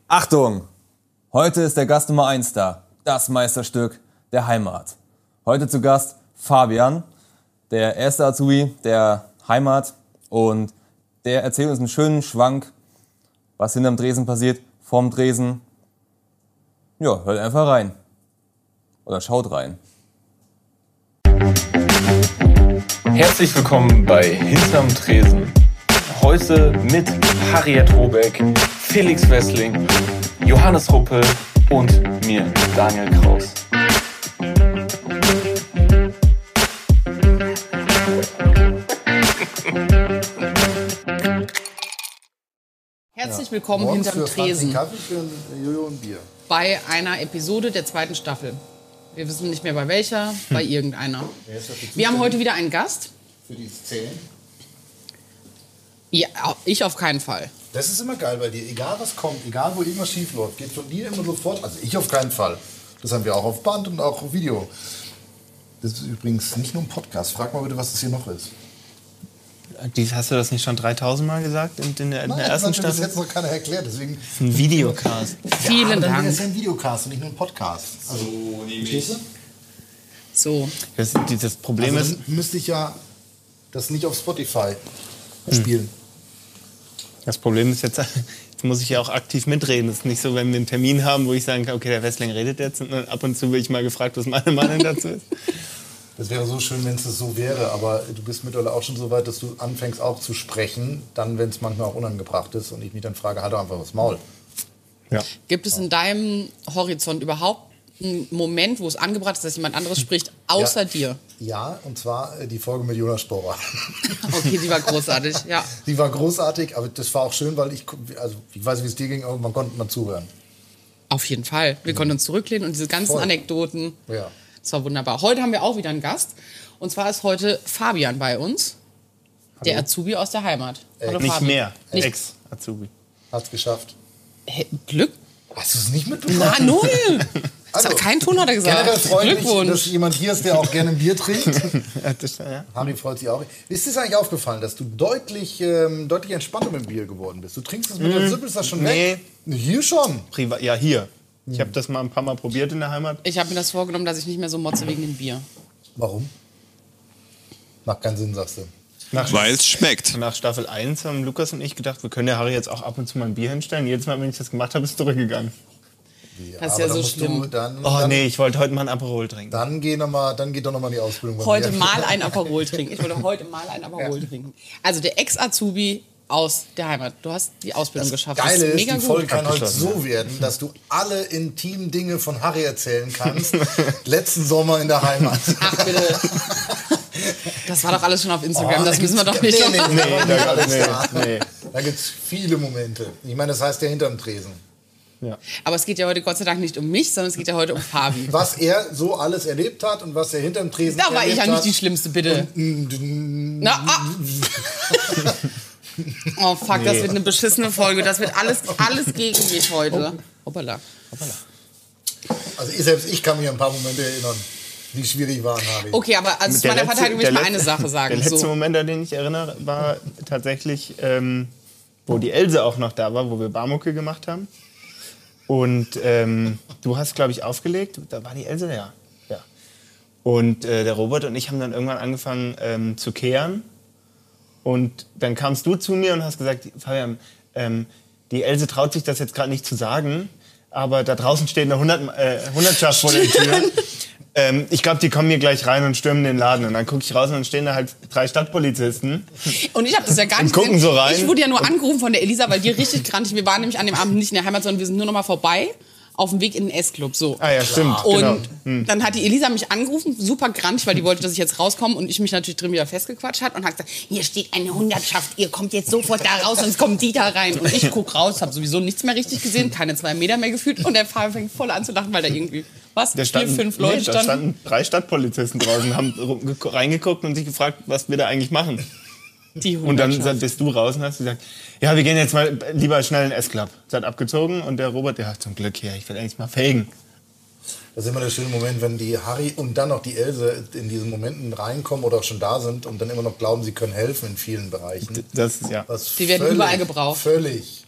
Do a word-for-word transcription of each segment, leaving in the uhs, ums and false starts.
Achtung! Heute ist der Gast Nummer eins da. Das Meisterstück der Heimat. Heute zu Gast Fabian, der erste Azubi der Heimat. Und der erzählt uns einen schönen Schwank, was hinterm Tresen passiert, vorm Tresen. Ja, hört einfach rein. Oder schaut rein. Herzlich willkommen bei Hinterm Tresen. Heute mit Harriet Robeck, Felix Wessling, Johannes Ruppel und mir, Daniel Kraus. Herzlich willkommen ja. hinterm Tresen. Kaffee für ein Jojo und Bier. Bei einer Episode der zweiten Staffel. Wir wissen nicht mehr bei welcher, bei irgendeiner. Wir haben heute wieder einen Gast. Für die Szenen. Ja, ich auf keinen Fall. Das ist immer geil bei dir. Egal was kommt, egal wo irgendwas schief läuft, geht von dir immer sofort. Also ich auf keinen Fall. Das haben wir auch auf Band und auch auf Video. Das ist übrigens nicht nur ein Podcast. Frag mal bitte, was das hier noch ist. Hast du das nicht schon dreitausend Mal gesagt in, in der, in Nein, der ersten das hat mir Staffel? bis jetzt noch keiner erklärt. Deswegen Das ist ein Videocast. Vielen ja, aber dann Dank. ist ja ein Videocast und nicht nur ein Podcast. Also, So verstehst du? So. Das, das Problem Also, ist, dann müsste ich ja das nicht auf Spotify spielen. das Problem ist jetzt, jetzt muss ich ja auch aktiv mitreden. Es ist nicht so, wenn wir einen Termin haben, wo ich sagen kann, okay, der Wessling redet jetzt. Und dann ab und zu will ich mal gefragt, was meine Meinung dazu ist. Das wäre so schön, wenn es das so wäre, aber du bist mittlerweile auch schon so weit, dass du anfängst auch zu sprechen, dann, wenn es manchmal auch unangebracht ist und ich mich dann frage, halt doch einfach das Maul. Ja. Gibt es in deinem Horizont überhaupt einen Moment, wo es angebracht ist, dass jemand anderes spricht, außer Ja. dir? Ja, und zwar äh, die Folge mit Jonas Sporer. Okay, die war großartig, ja. Die war großartig, aber das war auch schön, weil ich, also ich weiß nicht, wie es dir ging, aber man konnte mal zuhören. Auf jeden Fall. Wir konnten uns zurücklehnen und diese ganzen Voll. Anekdoten, Ja. das war wunderbar. Heute haben wir auch wieder einen Gast. Und zwar ist heute Fabian bei uns, der Azubi aus der Heimat. Hallo, Nicht Fabi. mehr. Nicht- Ex-Azubi. Hat's geschafft. Hä, Glück? Hast du es nicht mitbekommen? Na, null! Das Also, hat kein Ton, hat er gesagt. Generell freut mich, dass Glückwunsch. jemand hier ist, der auch gerne ein Bier trinkt. Ja, das, ja. Harry freut sich auch. Ist dir eigentlich aufgefallen, dass du deutlich, ähm, deutlich entspannter mit dem Bier geworden bist? Du trinkst es mit der Sippe, ist das schon weg? Hier schon. Priva- ja, hier. Ich habe das mal ein paar Mal probiert in der Heimat. Ich habe mir das vorgenommen, dass ich nicht mehr so motze wegen dem Bier. Warum? Macht keinen Sinn, sagst du. Nach, Weil es schmeckt. nach Staffel eins haben Lukas und ich gedacht, wir können der Harry jetzt auch ab und zu mal ein Bier hinstellen. Jedes Mal, wenn ich das gemacht habe, ist es zurückgegangen. Das ist Aber ja dann so musst schlimm. Du, dann, Oh dann, nee, ich wollte heute mal ein Aperol trinken. Dann, geh noch mal, dann geht doch noch mal in die Ausbildung bei Heute mir. mal ein Aperol trinken. Ich wollte heute mal ein Aperol trinken. Also der Ex-Azubi aus der Heimat. Du hast die Ausbildung Das geschafft. Geile das ist ist, mega die Folge gut. kann heute Abgeschlossen, so werden, dass du alle intimen Dinge von Harry erzählen kannst. Letzten Sommer in der Heimat. Ach bitte. Das war doch alles schon auf Instagram. Oh, das da müssen wir gibt's- doch nicht nee, noch nee, machen. nee, Nee, nee, da- alles nee, da. nee. Da gibt es viele Momente. Ich meine, das heißt ja hinterm Tresen. Ja. Aber es geht ja heute Gott sei Dank nicht um mich, sondern es geht ja heute um Fabi. Was er so alles erlebt hat und was er hinterm Tresen Da war ich erlebt ja nicht hat. die Schlimmste, bitte. Na, ah. Oh fuck, das wird eine beschissene Folge. Das wird alles, alles gegen mich heute. Hoppala. Also ich, selbst ich kann mich an ein paar Momente erinnern, die schwierig waren, Harry. Okay, aber also zu Der meiner letzte- Verteidigung will ich der mal eine letzte- Sache sagen. Der letzte So. Moment, an den ich erinnere, war tatsächlich, ähm, wo die Else auch noch da war, wo wir Barmucke gemacht haben. Und ähm, du hast, glaube ich, aufgelegt. Da war die Else, ja. ja. Und äh, der Robert und ich haben dann irgendwann angefangen ähm, zu kehren. Und dann kamst du zu mir und hast gesagt, Fabian, ähm, die Else traut sich das jetzt gerade nicht zu sagen, aber da draußen steht eine hundert, äh, Hundertschaft vor der Tür. Ähm, ich glaube, die kommen hier gleich rein und stürmen den Laden. Und dann gucke ich raus und dann stehen da halt drei Stadtpolizisten. Und ich habe das ja gar nicht gucken gesehen. so rein. Ich wurde ja nur angerufen von der Elisa, weil die richtig krantig. Wir waren nämlich an dem Abend nicht in der Heimat, sondern wir sind nur noch mal vorbei auf dem Weg in den S-Club. So. Ah ja, stimmt. Und genau. Hm. dann hat die Elisa mich angerufen, super grantig, weil die wollte, dass ich jetzt rauskomme und ich mich natürlich drin wieder festgequatscht hat und hat gesagt, hier steht eine Hundertschaft, ihr kommt jetzt sofort da raus, sonst kommen die da rein. Und ich guck raus, habe sowieso nichts mehr richtig gesehen, keine zwei Meter mehr gefühlt und der Fahrer fängt voll an zu lachen, weil da irgendwie, was, Da vier, standen, fünf nee, Leute da standen. standen drei Stadtpolizisten draußen, haben rum- reingeguckt und sich gefragt, was wir da eigentlich machen. Die Und dann Hundertschaft. bist du raus und hast gesagt, ja, wir gehen jetzt mal lieber schnell in den S-Club. Seid abgezogen und der Robert, ja, zum Glück, ja, ich will eigentlich mal felgen. Das ist immer der schöne Moment, wenn die Harry und dann noch die Else in diesen Momenten reinkommen oder auch schon da sind und dann immer noch glauben, sie können helfen in vielen Bereichen. Das ist ja. Was Die werden völlig, überall gebraucht. Völlig,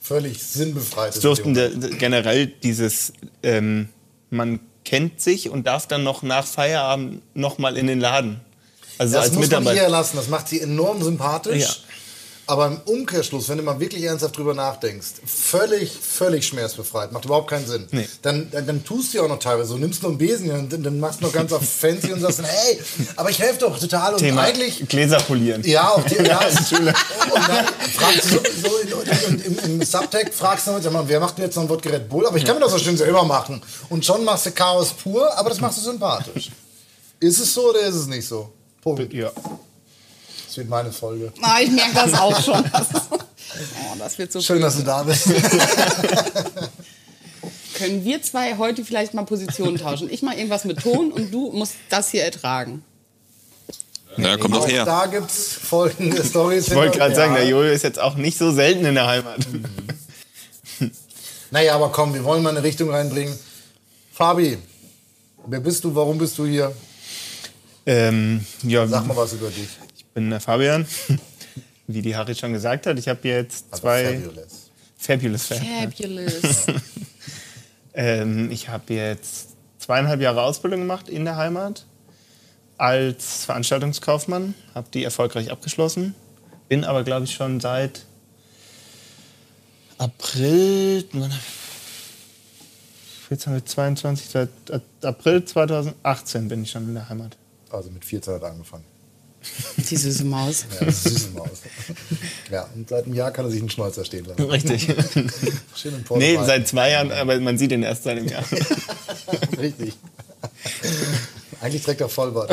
völlig sinnbefreit. Es durften de, de, generell dieses, ähm, man kennt sich und darf dann noch nach Feierabend noch mal in den Laden. Also das als muss Mitarbeiter. man ihr lassen, das macht sie enorm sympathisch. Ja. Aber im Umkehrschluss, wenn du mal wirklich ernsthaft drüber nachdenkst, völlig, völlig schmerzbefreit, macht überhaupt keinen Sinn. Nee. Dann, dann, dann tust du ja auch noch teilweise so, nimmst nur einen Besen und dann, dann machst du noch ganz auf fancy und sagst dann, hey, aber ich helfe doch total und Thema eigentlich... Gläser polieren. Ja, auch die, ja, Entschuldigung. und dann fragst du so, so in, in, in, im Subtext fragst du, sag mal, wer macht denn jetzt noch ein Wodka Red Bull? Aber ich kann mir das so schön selber machen. Und schon machst du Chaos pur, aber das machst du sympathisch. Ist es so oder ist es nicht so? Punkt. Ja. Das wird meine Folge. Ah, ich merke das auch schon. Das, ist, oh, das wird so Schön, dass du da bist. Können wir zwei heute vielleicht mal Positionen tauschen? Ich mache irgendwas mit Ton und du musst das hier ertragen. Ja, kommt doch Auch her. da gibt es folgende Storys. Ich wollte gerade ja. sagen, der Jojo ist jetzt auch nicht so selten in der Heimat. Naja, aber komm, wir wollen mal eine Richtung reinbringen. Fabi, wer bist du, warum bist du hier? Ähm, ja, Sag mal was über dich. ich bin der Fabian. Wie die Harry schon gesagt hat, ich habe jetzt Also zwei... fabulous. Fabulous. Fan. Fabulous. Ähm, ich habe jetzt zweieinhalb Jahre Ausbildung gemacht in der Heimat als Veranstaltungskaufmann, habe die erfolgreich abgeschlossen, bin aber, glaube ich, schon seit April, jetzt haben wir zweiundzwanzig, seit April zweitausendachtzehn bin ich schon in der Heimat. Also mit vierzehn hat er angefangen. Die süße Maus. Ja, das ist süße Maus. Ja, und seit einem Jahr kann er sich einen Schnäuzer stehen lassen. Richtig. Schön im Nee, Portugal. seit zwei Jahren, aber man sieht ihn erst seit einem Jahr. Richtig. Eigentlich trägt er Vollbart.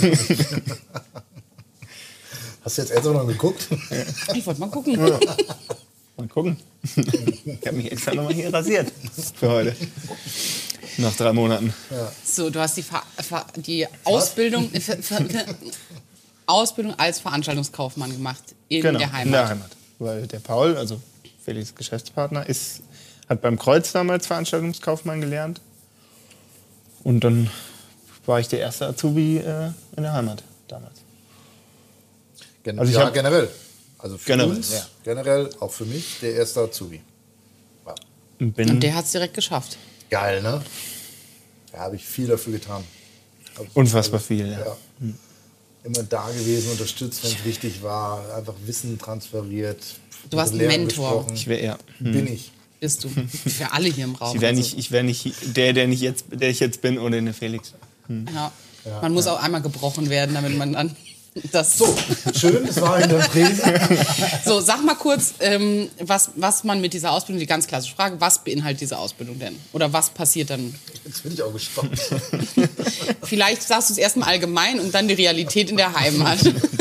Hast du jetzt Elsa noch geguckt? Ich wollte mal gucken. Mal gucken. Ich habe mich extra nochmal hier rasiert für heute. Nach drei Monaten. So, du hast die, Ver Ver die Ausbildung, Ver Ver Ausbildung als Veranstaltungskaufmann gemacht in Genau, der Heimat. in der Heimat. Weil der Paul, also Felix Geschäftspartner, ist, hat beim Kreuz damals Veranstaltungskaufmann gelernt. Und dann war ich der erste Azubi äh, in der Heimat damals. Gen Also ich ja, hab- generell. Also für Generell, uns, ja. generell, auch für mich, der erste Azubi. Ja. Und bin Und der hat es direkt geschafft. Geil, ne? Da habe ich viel dafür getan. Hab- unfassbar viel. Ja. Ja. Immer da gewesen, unterstützt, wenn es wichtig war, einfach Wissen transferiert. Du warst mit ein Lehrern Mentor. gesprochen. Ich wäre eher. Bin ich. Bist du. Für alle hier im Raum. Ich wäre Also, nicht, ich wär nicht der, der, nicht jetzt, der ich jetzt bin, ohne den Felix. ja. Man muss auch einmal gebrochen werden, damit man dann das So, schön, das war in der Tresen. So, sag mal kurz, ähm, was, was man mit dieser Ausbildung, die ganz klassische Frage, was beinhaltet diese Ausbildung denn? Oder was passiert dann? Jetzt bin ich auch gespannt. Vielleicht sagst du es erstmal allgemein und dann die Realität in der Heimat.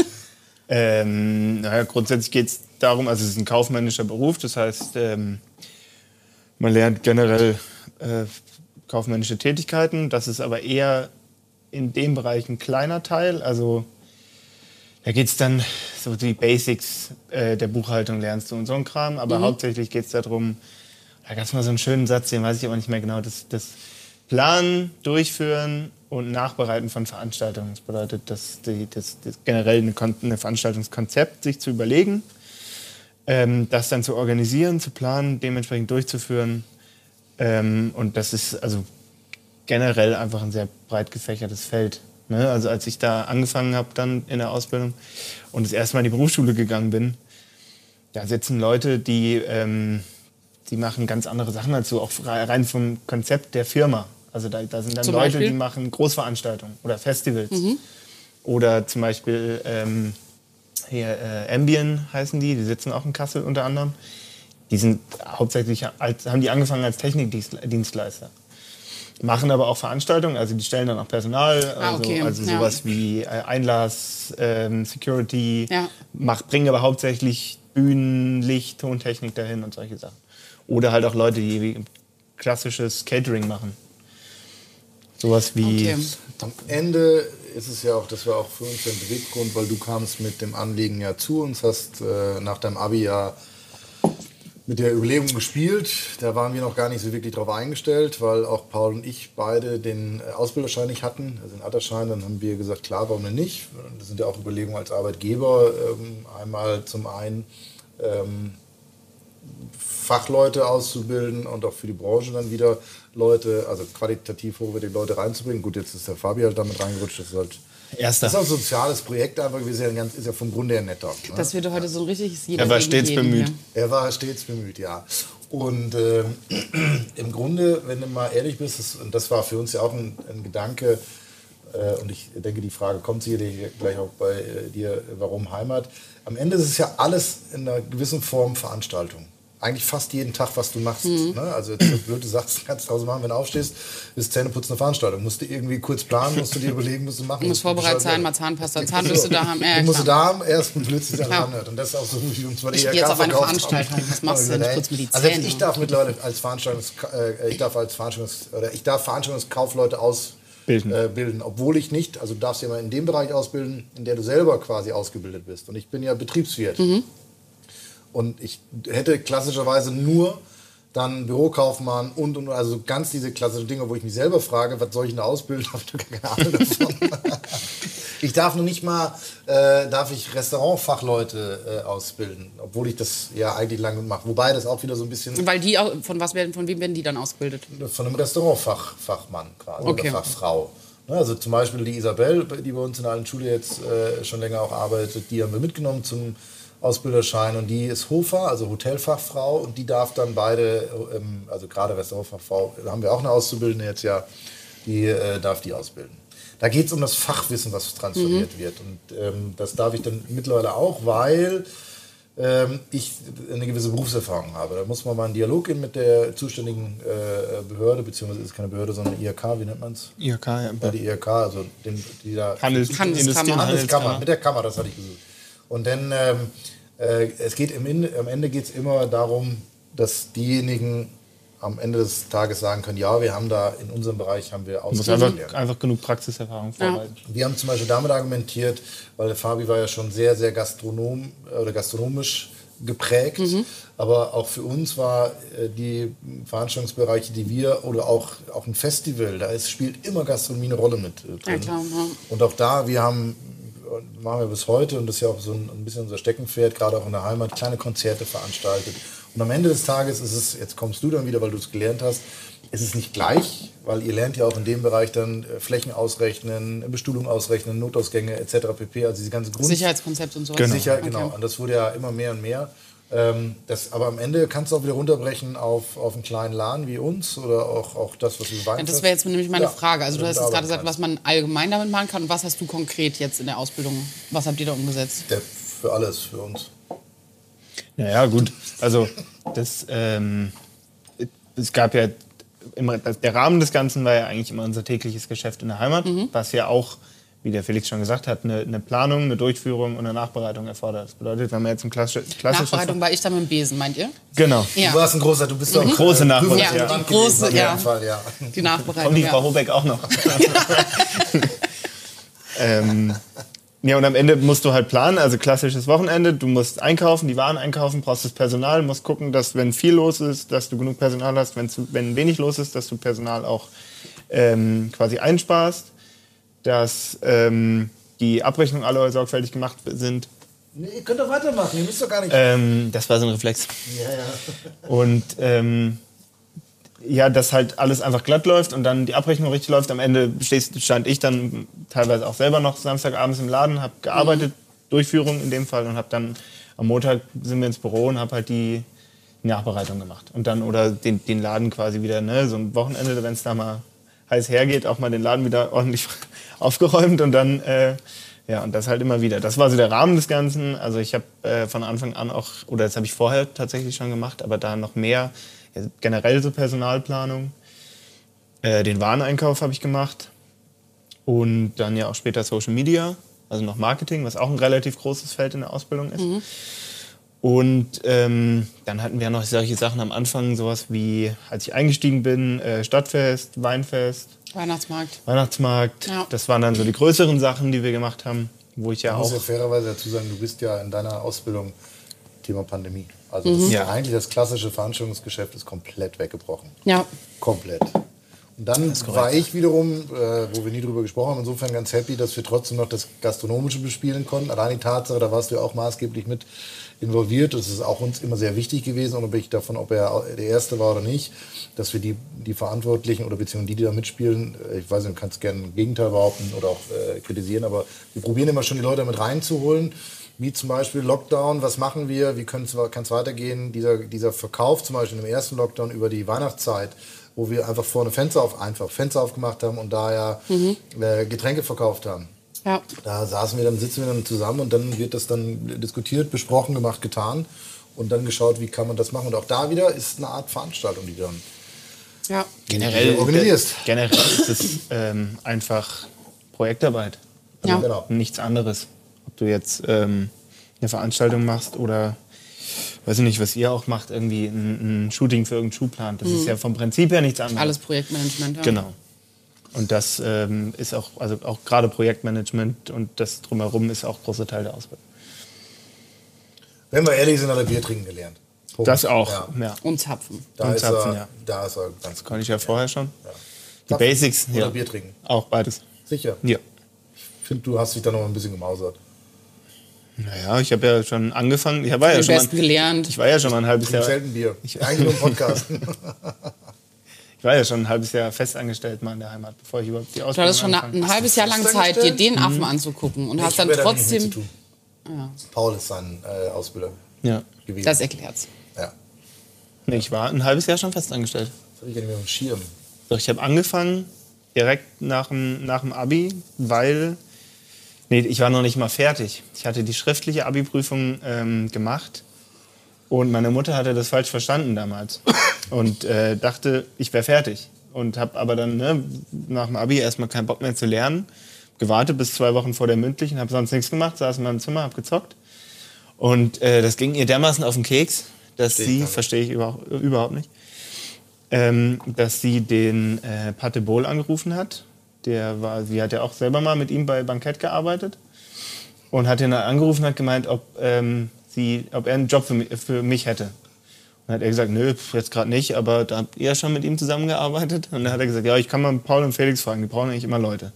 Ähm, naja, grundsätzlich geht es darum, also es ist ein kaufmännischer Beruf, das heißt, ähm, man lernt generell äh, kaufmännische Tätigkeiten, das ist aber eher in dem Bereich ein kleiner Teil, also da geht es dann so die Basics äh, der Buchhaltung lernst du und so ein Kram, aber hauptsächlich geht es darum, da gab es mal so einen schönen Satz, den weiß ich aber nicht mehr genau, das, das Planen, Durchführen und Nachbereiten von Veranstaltungen. Das bedeutet, dass die, das, das generell eine, Kon eine Veranstaltungskonzept sich zu überlegen, ähm, das dann zu organisieren, zu planen, dementsprechend durchzuführen. Ähm, und das ist also generell einfach ein sehr breit gefächertes Feld. Ne? Also als ich da angefangen habe dann in der Ausbildung und das erste Mal in die Berufsschule gegangen bin, da sitzen Leute, die, ähm, die machen ganz andere Sachen dazu, auch rein vom Konzept der Firma. Also da, da sind dann Zum Leute, Beispiel? die machen Großveranstaltungen oder Festivals. Oder zum Beispiel ähm, hier äh, Ambien heißen die, die sitzen auch in Kassel unter anderem. Die sind hauptsächlich, als, haben die angefangen als Technikdienstleister. Machen aber auch Veranstaltungen, also die stellen dann auch Personal, Ah, also, okay. also Ja. sowas wie äh, Einlass, ähm, Security, Ja. macht, bringen aber hauptsächlich Bühnen, Licht, Tontechnik dahin und solche Sachen. Oder halt auch Leute, die wie klassisches Catering machen. Sowas wie... Okay. Am Ende ist es ja auch, das war auch für uns ein Beweggrund, weil du kamst mit dem Anliegen ja zu uns, hast äh, nach deinem Abi ja mit der Überlegung gespielt. Da waren wir noch gar nicht so wirklich drauf eingestellt, weil auch Paul und ich beide den äh, Ausbilderschein nicht hatten, also den Altersschein. Dann haben wir gesagt, klar, warum denn nicht? Das sind ja auch Überlegungen als Arbeitgeber. Ähm, einmal zum einen ähm, Fachleute auszubilden und auch für die Branche dann wieder Leute, also qualitativ hochwertige Leute reinzubringen. Gut, jetzt ist der Fabi halt damit reingerutscht, das ist halt Erster. Das ist auch ein soziales Projekt einfach gewesen, ganz, ist ja vom Grunde her netter. Ne? Das wird heute so ein richtiges Jeder Er war gegen stets jeden bemüht. hier. Er war stets bemüht, ja. Und ähm, im Grunde, wenn du mal ehrlich bist, das, und das war für uns ja auch ein, ein Gedanke, äh, und ich denke, die Frage kommt sicherlich gleich auch bei äh, dir, warum Heimat? Am Ende ist es ja alles in einer gewissen Form Veranstaltung. Eigentlich fast jeden Tag, was du machst. Mhm. Ne? Also jetzt so blöd, du sagst, kannst du tausend machen, wenn du aufstehst, ist Zähneputzen eine Veranstaltung. Musst du irgendwie kurz planen, musst du dir überlegen, musst du machen. Du musst vorbereitet sein, mal Zahnpasta, Zahnbürste da haben. Ja, du musst du klar. da haben, erst und plötzlich da anhört. Und das ist auch so, wie uns bei der Ich E R gehe K jetzt auf eine verkauft Veranstaltung. haben. Was machst du denn? Ich putze mir die Also Zähne. ich darf mittlerweile als Veranstaltungs, äh, ich darf als Veranstaltungs, oder ich darf Veranstaltungskaufleute ausbilden, äh, bilden, obwohl ich nicht, also du darfst ja mal in dem Bereich ausbilden, in der du selber quasi ausgebildet bist. Und ich bin ja Betriebswirt. Mhm. Und ich hätte klassischerweise nur dann Bürokaufmann und, und also ganz diese klassischen Dinge, wo ich mich selber frage, was soll ich denn da ausbilden, habe ich doch keine Ahnung davon. Ich darf noch nicht mal, äh, darf ich Restaurantfachleute äh, ausbilden, obwohl ich das ja eigentlich lange mache. Wobei das auch wieder so ein bisschen Weil die, auch, von, was werden, von wem werden die dann ausgebildet? von einem Restaurantfachmann quasi, Okay. oder Fachfrau. Ne, also zum Beispiel die Isabel, die bei uns in der alten Schule jetzt äh, schon länger auch arbeitet, die haben wir mitgenommen zum Ausbilderschein und die ist Hofer, also Hotelfachfrau und die darf dann beide, ähm, also gerade Restaurantfachfrau, da haben wir auch eine Auszubildende jetzt ja, die äh, darf die ausbilden. Da geht es um das Fachwissen, was transferiert mhm. wird und ähm, das darf ich dann mittlerweile auch, weil ähm, ich eine gewisse Berufserfahrung habe. Da muss man mal einen Dialog gehen mit der zuständigen äh, Behörde, beziehungsweise ist keine Behörde, sondern I H K, wie nennt man es? I H K, ja. Ja, die I H K, also den, die da... Handels Handelskammer. Industrie- und Handelskammer, mit der Kammer, das hatte ich gesucht. Und dann, ähm, äh, es geht im In, am Ende geht es immer darum, dass diejenigen am Ende des Tages sagen können, ja, wir haben da in unserem Bereich haben wir Du musst Ausbildung. einfach, einfach genug Praxiserfahrung vorweisen. Wir haben zum Beispiel damit argumentiert, weil der Fabi war ja schon sehr, sehr gastronom oder gastronomisch geprägt, mhm. aber auch für uns war äh, die Veranstaltungsbereiche, die wir oder auch, auch ein Festival, da ist, spielt immer Gastronomie eine Rolle mit äh, drin. Ja, klar, ja. Und auch da, wir haben machen wir bis heute und das ist ja auch so ein, ein bisschen unser Steckenpferd, gerade auch in der Heimat, kleine Konzerte veranstaltet. Und am Ende des Tages ist es, jetzt kommst du dann wieder, weil du es gelernt hast, ist es nicht gleich, weil ihr lernt ja auch in dem Bereich dann äh, Flächen ausrechnen, Bestuhlung ausrechnen, Notausgänge et cetera pp. Also diese ganze Grund... Sicherheitskonzept und so. Genau. Sicher, Okay. genau. Und das wurde ja immer mehr und mehr. Ähm, das, aber am Ende kannst du auch wieder runterbrechen auf, auf einen kleinen Laden wie uns oder auch, auch das, was du Ja, weißt. das wäre jetzt nämlich meine Ja, Frage. Also du hast jetzt gerade gesagt, kannst. was man allgemein damit machen kann. Und was hast du konkret jetzt in der Ausbildung? Was habt ihr da umgesetzt? Der, für alles, für uns. Ja, ja, gut. Also das, ähm, es gab ja immer, der Rahmen des Ganzen war ja eigentlich immer unser tägliches Geschäft in der Heimat, mhm. was ja auch, wie der Felix schon gesagt hat, eine, eine Planung, eine Durchführung und eine Nachbereitung erfordert. Das bedeutet, wenn man jetzt im klassischen... Nachbereitung war ich da mit dem Besen, meint ihr? Genau. Ja. Du warst ein großer, du bist doch Mhm. Große Nachbereitung. Ja, Ja. die große, auf ja. jeden Fall, ja. Die Nachbereitung, Und die ja. Frau Hobeck auch noch. ähm, ja, und am Ende musst du halt planen, also klassisches Wochenende, du musst einkaufen, die Waren einkaufen, brauchst das Personal, musst gucken, dass wenn viel los ist, dass du genug Personal hast, wenn, zu, wenn wenig los ist, dass du Personal auch ähm, quasi einsparst, dass ähm, die Abrechnungen alle sorgfältig gemacht sind. Nee, ihr könnt doch weitermachen, ihr müsst doch gar nicht... Ähm, das war so ein Reflex. ja, ja. Und ähm, ja, dass halt alles einfach glatt läuft und dann die Abrechnung richtig läuft. Am Ende stehst, stand ich dann teilweise auch selber noch Samstagabends im Laden, habe gearbeitet, mhm. Durchführung in dem Fall, und habe dann am Montag sind wir ins Büro und habe halt die Nachbereitung gemacht. Und dann oder den, den Laden quasi wieder, ne, so ein Wochenende, wenn es da mal heiß hergeht, auch mal den Laden wieder ordentlich aufgeräumt und dann, äh, ja, und das halt immer wieder. Das war so der Rahmen des Ganzen. Also ich habe äh, von Anfang an auch, oder das habe ich vorher tatsächlich schon gemacht, aber da noch mehr, ja, generell so Personalplanung. Äh, den Wareneinkauf habe ich gemacht und dann ja auch später Social Media, also noch Marketing, was auch ein relativ großes Feld in der Ausbildung ist. Mhm. Und ähm, dann hatten wir noch solche Sachen am Anfang, sowas wie, als ich eingestiegen bin, äh, Stadtfest, Weinfest, Weihnachtsmarkt. Weihnachtsmarkt. Ja. Das waren dann so die größeren Sachen, die wir gemacht haben, wo ich ja Ich muss ja auch... fairerweise dazu sagen, du bist ja in deiner Ausbildung Thema Pandemie. Also das Mhm. ist Ja. eigentlich das klassische Veranstaltungsgeschäft ist komplett weggebrochen. Ja. Komplett. Und dann war ich wiederum, äh, wo wir nie drüber gesprochen haben, insofern ganz happy, dass wir trotzdem noch das Gastronomische bespielen konnten. Allein die Tatsache, da warst du ja auch maßgeblich mit involviert. Das ist auch uns immer sehr wichtig gewesen, unabhängig davon, ob er der Erste war oder nicht, dass wir die, die Verantwortlichen oder beziehungsweise die, die da mitspielen, ich weiß nicht, du kannst gerne ein Gegenteil behaupten oder auch äh, kritisieren, aber wir probieren immer schon die Leute mit reinzuholen. Wie zum Beispiel Lockdown, was machen wir, wie kann es weitergehen? Dieser, dieser Verkauf zum Beispiel im ersten Lockdown über die Weihnachtszeit, wo wir einfach vorne Fenster, auf, einfach Fenster aufgemacht haben und da ja mhm. äh, Getränke verkauft haben. Ja. Da saßen wir dann, sitzen wir dann zusammen und dann wird das dann diskutiert, besprochen, gemacht, getan und dann geschaut, wie kann man das machen. Und auch da wieder ist eine Art Veranstaltung, die dann ja. generell organisierst. Generell ist es ähm, einfach Projektarbeit. Also ja. Genau. Nichts anderes. Ob du jetzt ähm, eine Veranstaltung machst oder weiß ich nicht, was ihr auch macht, irgendwie ein, ein Shooting für irgendeinen Schuhplan. Das mhm. ist ja vom Prinzip her nichts anderes. Alles Projektmanagement, ja. Genau. Und das ähm, ist auch, also auch gerade Projektmanagement und das Drumherum ist auch ein großer Teil der Ausbildung. Wenn wir ehrlich sind, hat er Bier trinken gelernt. Punkt. Das auch, ja. ja. Und Zapfen. Da, Und ist, Zapfen, er, ja. da ist er ganz Das konnte ich ja vorher schon. Ja. Die Zapfen Basics, oder ja. Bier trinken? Auch beides. Sicher? Ja. Ich finde, du hast dich da noch ein bisschen gemausert. Naja, ich habe ja schon angefangen. Ich war ja Den schon Besten mal, gelernt. Ich war ja schon mal ein halbes Ich Jahr. selten Bier. Eigentlich nur im Podcast. Ich war ja schon ein halbes Jahr festangestellt mal in der Heimat, bevor ich überhaupt die Du Ausbildung hattest schon angefangen ein halbes Jahr lang Zeit, dir den Affen mhm. anzugucken und hast dann Ich werde da nicht mit trotzdem. zu tun. Ja. Paul ist sein äh, Ausbilder Ja. gewesen. Das erklärt's. Ja. Nee, ich war ein halbes Jahr schon festangestellt. Das habe ich ja nicht mehr auf dem Schirm. Doch, ich habe angefangen direkt nach dem, nach dem Abi, weil... Nee, ich war noch nicht mal fertig. Ich hatte die schriftliche Abi-Prüfung ähm, gemacht und meine Mutter hatte das falsch verstanden damals und äh, dachte, ich wäre fertig. Und habe aber dann ne, nach dem Abi erstmal keinen Bock mehr zu lernen. Gewartet bis zwei Wochen vor der mündlichen, habe sonst nichts gemacht, saß in meinem Zimmer, habe gezockt. Und äh, das ging ihr dermaßen auf den Keks, dass Verstehe sie, ich verstehe ich überhaupt, überhaupt nicht, ähm, dass sie den äh, Pate Bol angerufen hat. Der war, sie hat ja auch selber mal mit ihm bei Bankett gearbeitet und hat ihn dann angerufen und hat gemeint, ob, ähm, sie, ob er einen Job für mich, für mich hätte. Und dann hat er gesagt, nö, jetzt gerade nicht, aber da habt ihr ja schon mit ihm zusammengearbeitet. Und dann hat er gesagt, ja, ich kann mal Paul und Felix fragen, die brauchen eigentlich immer Leute.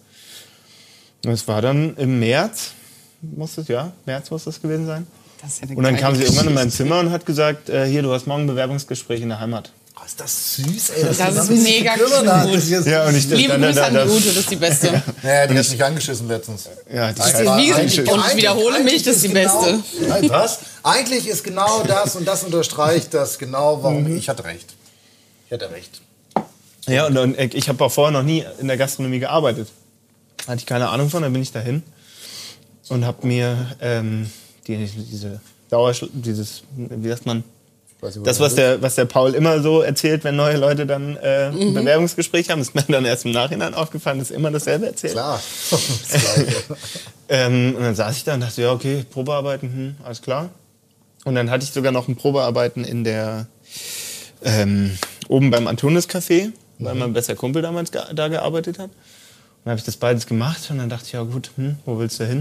Und es war dann im März, muss es, ja, März muss das gewesen sein. Das ist ja eine Und dann geile kam sie irgendwann in mein Geschichte. Zimmer und hat gesagt, äh, hier, du hast morgen ein Bewerbungsgespräch in der Heimat. Oh, ist das süß, ey. Dass Das du ist damit mega gekümmert hast. cute. Das ist- Ja, und ich Liebe dann, dann, Grüße an dann, die Ute, das ist die Beste. Naja, die hat mich angeschissen letztens. Ja, die ist Scheiße. wie- Eigentlich- und ich wiederhole eigentlich mich, das ist die genau, Beste. Nein, was? Eigentlich ist genau das und das unterstreicht das genau, warum ich hatte recht. Ich hatte recht. Ja, und, und ich habe auch vorher noch nie in der Gastronomie gearbeitet. Hatte ich keine Ahnung von, dann bin ich dahin und habe mir ähm, die, diese Dauer, dieses, wie sagt man, Weiß nicht, wo das, das was der, was der Paul immer so erzählt, wenn neue Leute dann äh, ein Bewerbungsgespräch haben, ist mir dann erst im Nachhinein aufgefallen, dass immer dasselbe erzählt. Klar. Das Gleiche. Ähm, und dann saß ich da und dachte, ja, okay, Probearbeiten, hm, alles klar. Und dann hatte ich sogar noch ein Probearbeiten in der, ähm, oben beim Antonis Café, weil mein bester Kumpel damals ge da gearbeitet hat. Und dann habe ich das beides gemacht und dann dachte ich, ja gut, hm, wo willst du hin?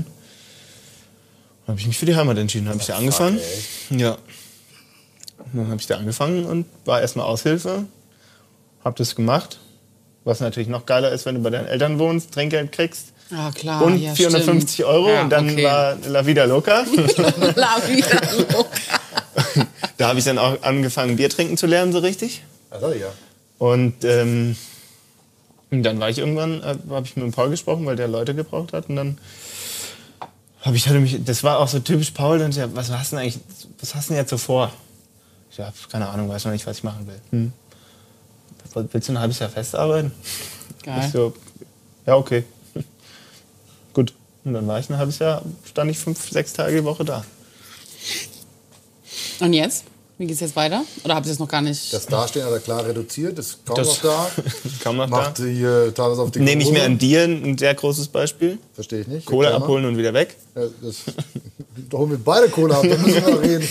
Dann habe ich mich für die Heimat entschieden, habe ich da angefangen. Ja. Und dann habe ich da angefangen und war erstmal Aushilfe, habe das gemacht. Was natürlich noch geiler ist, wenn du bei deinen Eltern wohnst, Trinkgeld kriegst. Ah, klar. Und ja, vierhundertfünfzig stimmt. Euro Ja, und dann okay. war La Vida Loca. La vida loca. Da habe ich dann auch angefangen, Bier trinken zu lernen, so richtig. Also, ja. Und ähm, dann war ich irgendwann, äh, habe ich mit dem Paul gesprochen, weil der Leute gebraucht hat. Und dann habe ich hatte mich, das war auch so typisch Paul, dann ja, was hast du denn eigentlich, was hast du denn jetzt so vor? Ich habe keine Ahnung, weiß noch nicht, was ich machen will. Hm. Willst du ein halbes Jahr festarbeiten? Geil. Ich so, ja, okay. Gut. Und dann war ich ein halbes Jahr, stand ich fünf, sechs Tage die Woche da. Und jetzt? Wie geht's jetzt weiter? Oder habt ihr es noch gar nicht? Das Dastehen hat er klar reduziert, ist kaum Das- noch da. Kaum noch Macht da. hier teilweise auf die Nehme ich Kohle. mir an dir ein sehr großes Beispiel. Verstehe ich nicht. Kohle Erklär mal. abholen und wieder weg. Ja, das, da holen wir beide Kohle ab, da müssen wir noch reden.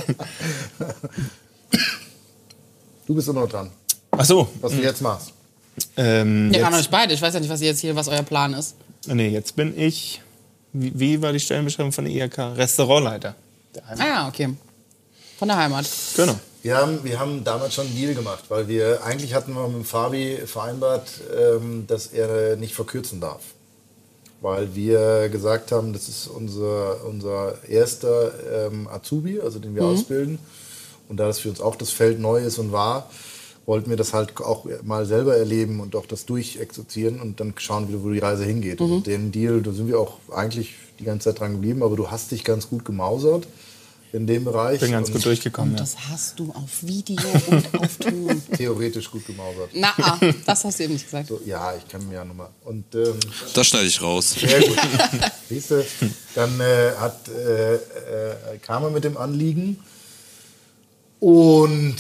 Du bist immer noch dran, Ach so. was du jetzt machst. Ähm, Ja, an jetzt, euch beide. Ich weiß ja nicht, was ihr jetzt hier, was euer Plan ist. nee, jetzt bin ich, wie, wie war die Stellenbeschreibung von der I H K? Restaurantleiter. Der Heimat. Ah ja, okay. Von der Heimat. Genau. Wir haben, wir haben damals schon einen Deal gemacht, weil wir eigentlich hatten wir mit Fabi vereinbart, ähm, dass er nicht verkürzen darf. Weil wir gesagt haben, das ist unser, unser erster ähm, Azubi, also den wir mhm. ausbilden. Und da das für uns auch das Feld neu ist und war, wollten wir das halt auch mal selber erleben und auch das durchexerzieren und dann schauen, wie, wo die Reise hingeht. Mhm. Und den Deal, da sind wir auch eigentlich die ganze Zeit dran geblieben, aber du hast dich ganz gut gemausert in dem Bereich. Ich bin ganz und gut durchgekommen. Und das hast du auf Video und auf Ton. Theoretisch gut gemausert. Na, ah, das hast du eben nicht gesagt. So, ja, ich kann mir ja nochmal. Und ähm, das schneide ich raus. Sehr gut. Siehst du, dann äh, hat, äh, äh, kam er mit dem Anliegen und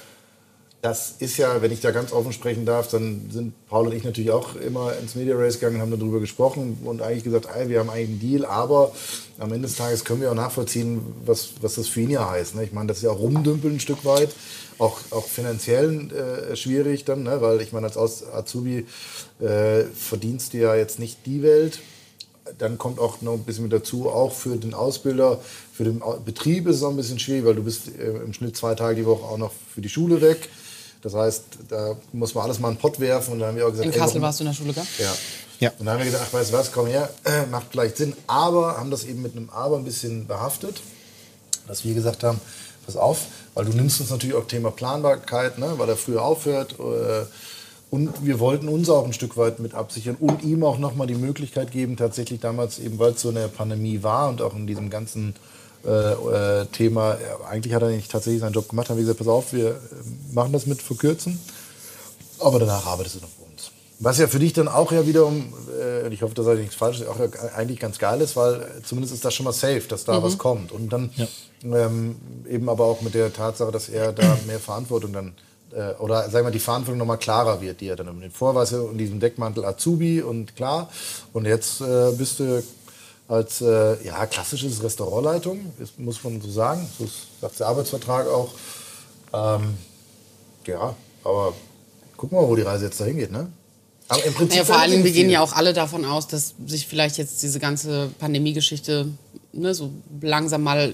das ist ja, wenn ich da ganz offen sprechen darf, dann sind Paul und ich natürlich auch immer ins Media Race gegangen und haben darüber gesprochen und eigentlich gesagt, ey, wir haben eigentlich einen Deal, aber am Ende des Tages können wir auch nachvollziehen, was, was das für ihn ja heißt. Ne? Ich meine, das ist ja auch rumdümpeln ein Stück weit, auch, auch finanziell äh, schwierig dann, ne? Weil ich meine, als Azubi äh, verdienst du ja jetzt nicht die Welt. Dann kommt auch noch ein bisschen mit dazu, auch für den Ausbilder, für den Betrieb ist es auch ein bisschen schwierig, weil du bist äh, im Schnitt zwei Tage die Woche auch noch für die Schule weg. Das heißt, da muss man alles mal in den Pott werfen. Und dann haben wir auch gesagt, in Kassel ey, warst du in der Schule, gell? Ja. ja. Und dann haben wir gesagt, ach, weißt du was, komm her, äh, macht vielleicht Sinn. Aber haben das eben mit einem Aber ein bisschen behaftet, dass wir gesagt haben, pass auf, weil du nimmst uns natürlich auch Thema Planbarkeit, ne, weil er früher aufhört. Äh, und wir wollten uns auch ein Stück weit mit absichern und ihm auch nochmal die Möglichkeit geben, tatsächlich damals eben, weil es so eine Pandemie war und auch in diesem ganzen Äh, äh, Thema, ja, eigentlich hat er nicht tatsächlich seinen Job gemacht, haben wir gesagt, pass auf, wir äh, machen das mit verkürzen, aber danach arbeitest du noch für uns. Was ja für dich dann auch ja wiederum, äh, ich hoffe, da sage ich nichts Falsches, auch ja eigentlich ganz geil ist, weil zumindest ist das schon mal safe, dass da mhm. was kommt. Und dann ja. ähm, eben aber auch mit der Tatsache, dass er da mehr Verantwortung dann, äh, oder sagen wir die Verantwortung nochmal klarer wird, die er dann um den Vorweis in diesem Deckmantel Azubi und klar. Und jetzt äh, bist du als äh, ja, klassisches Restaurantleitung, das muss man so sagen. So sagt der Arbeitsvertrag auch. Ähm, ja, aber gucken wir mal, wo die Reise jetzt dahin geht, ne? Aber im Prinzip ja, vor allem, wir gehen ja auch alle davon aus, dass sich vielleicht jetzt diese ganze Pandemie-Geschichte ne, so langsam mal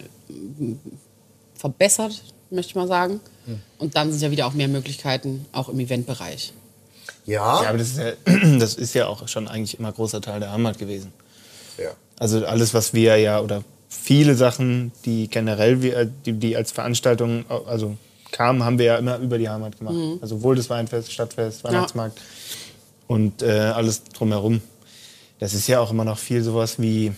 verbessert, möchte ich mal sagen. Hm. Und dann sind ja wieder auch mehr Möglichkeiten, auch im Eventbereich. Ja. Ja, aber das ist ja, das ist ja auch schon eigentlich immer großer Teil der Heimat gewesen. Ja. Also alles, was wir ja, oder viele Sachen, die generell, wir, die, die als Veranstaltung also kamen, haben wir ja immer über die Heimat gemacht. Mhm. Also sowohl das Weinfest, Stadtfest, Weihnachtsmarkt ja. und äh, alles drumherum. Das ist ja auch immer noch viel sowas wie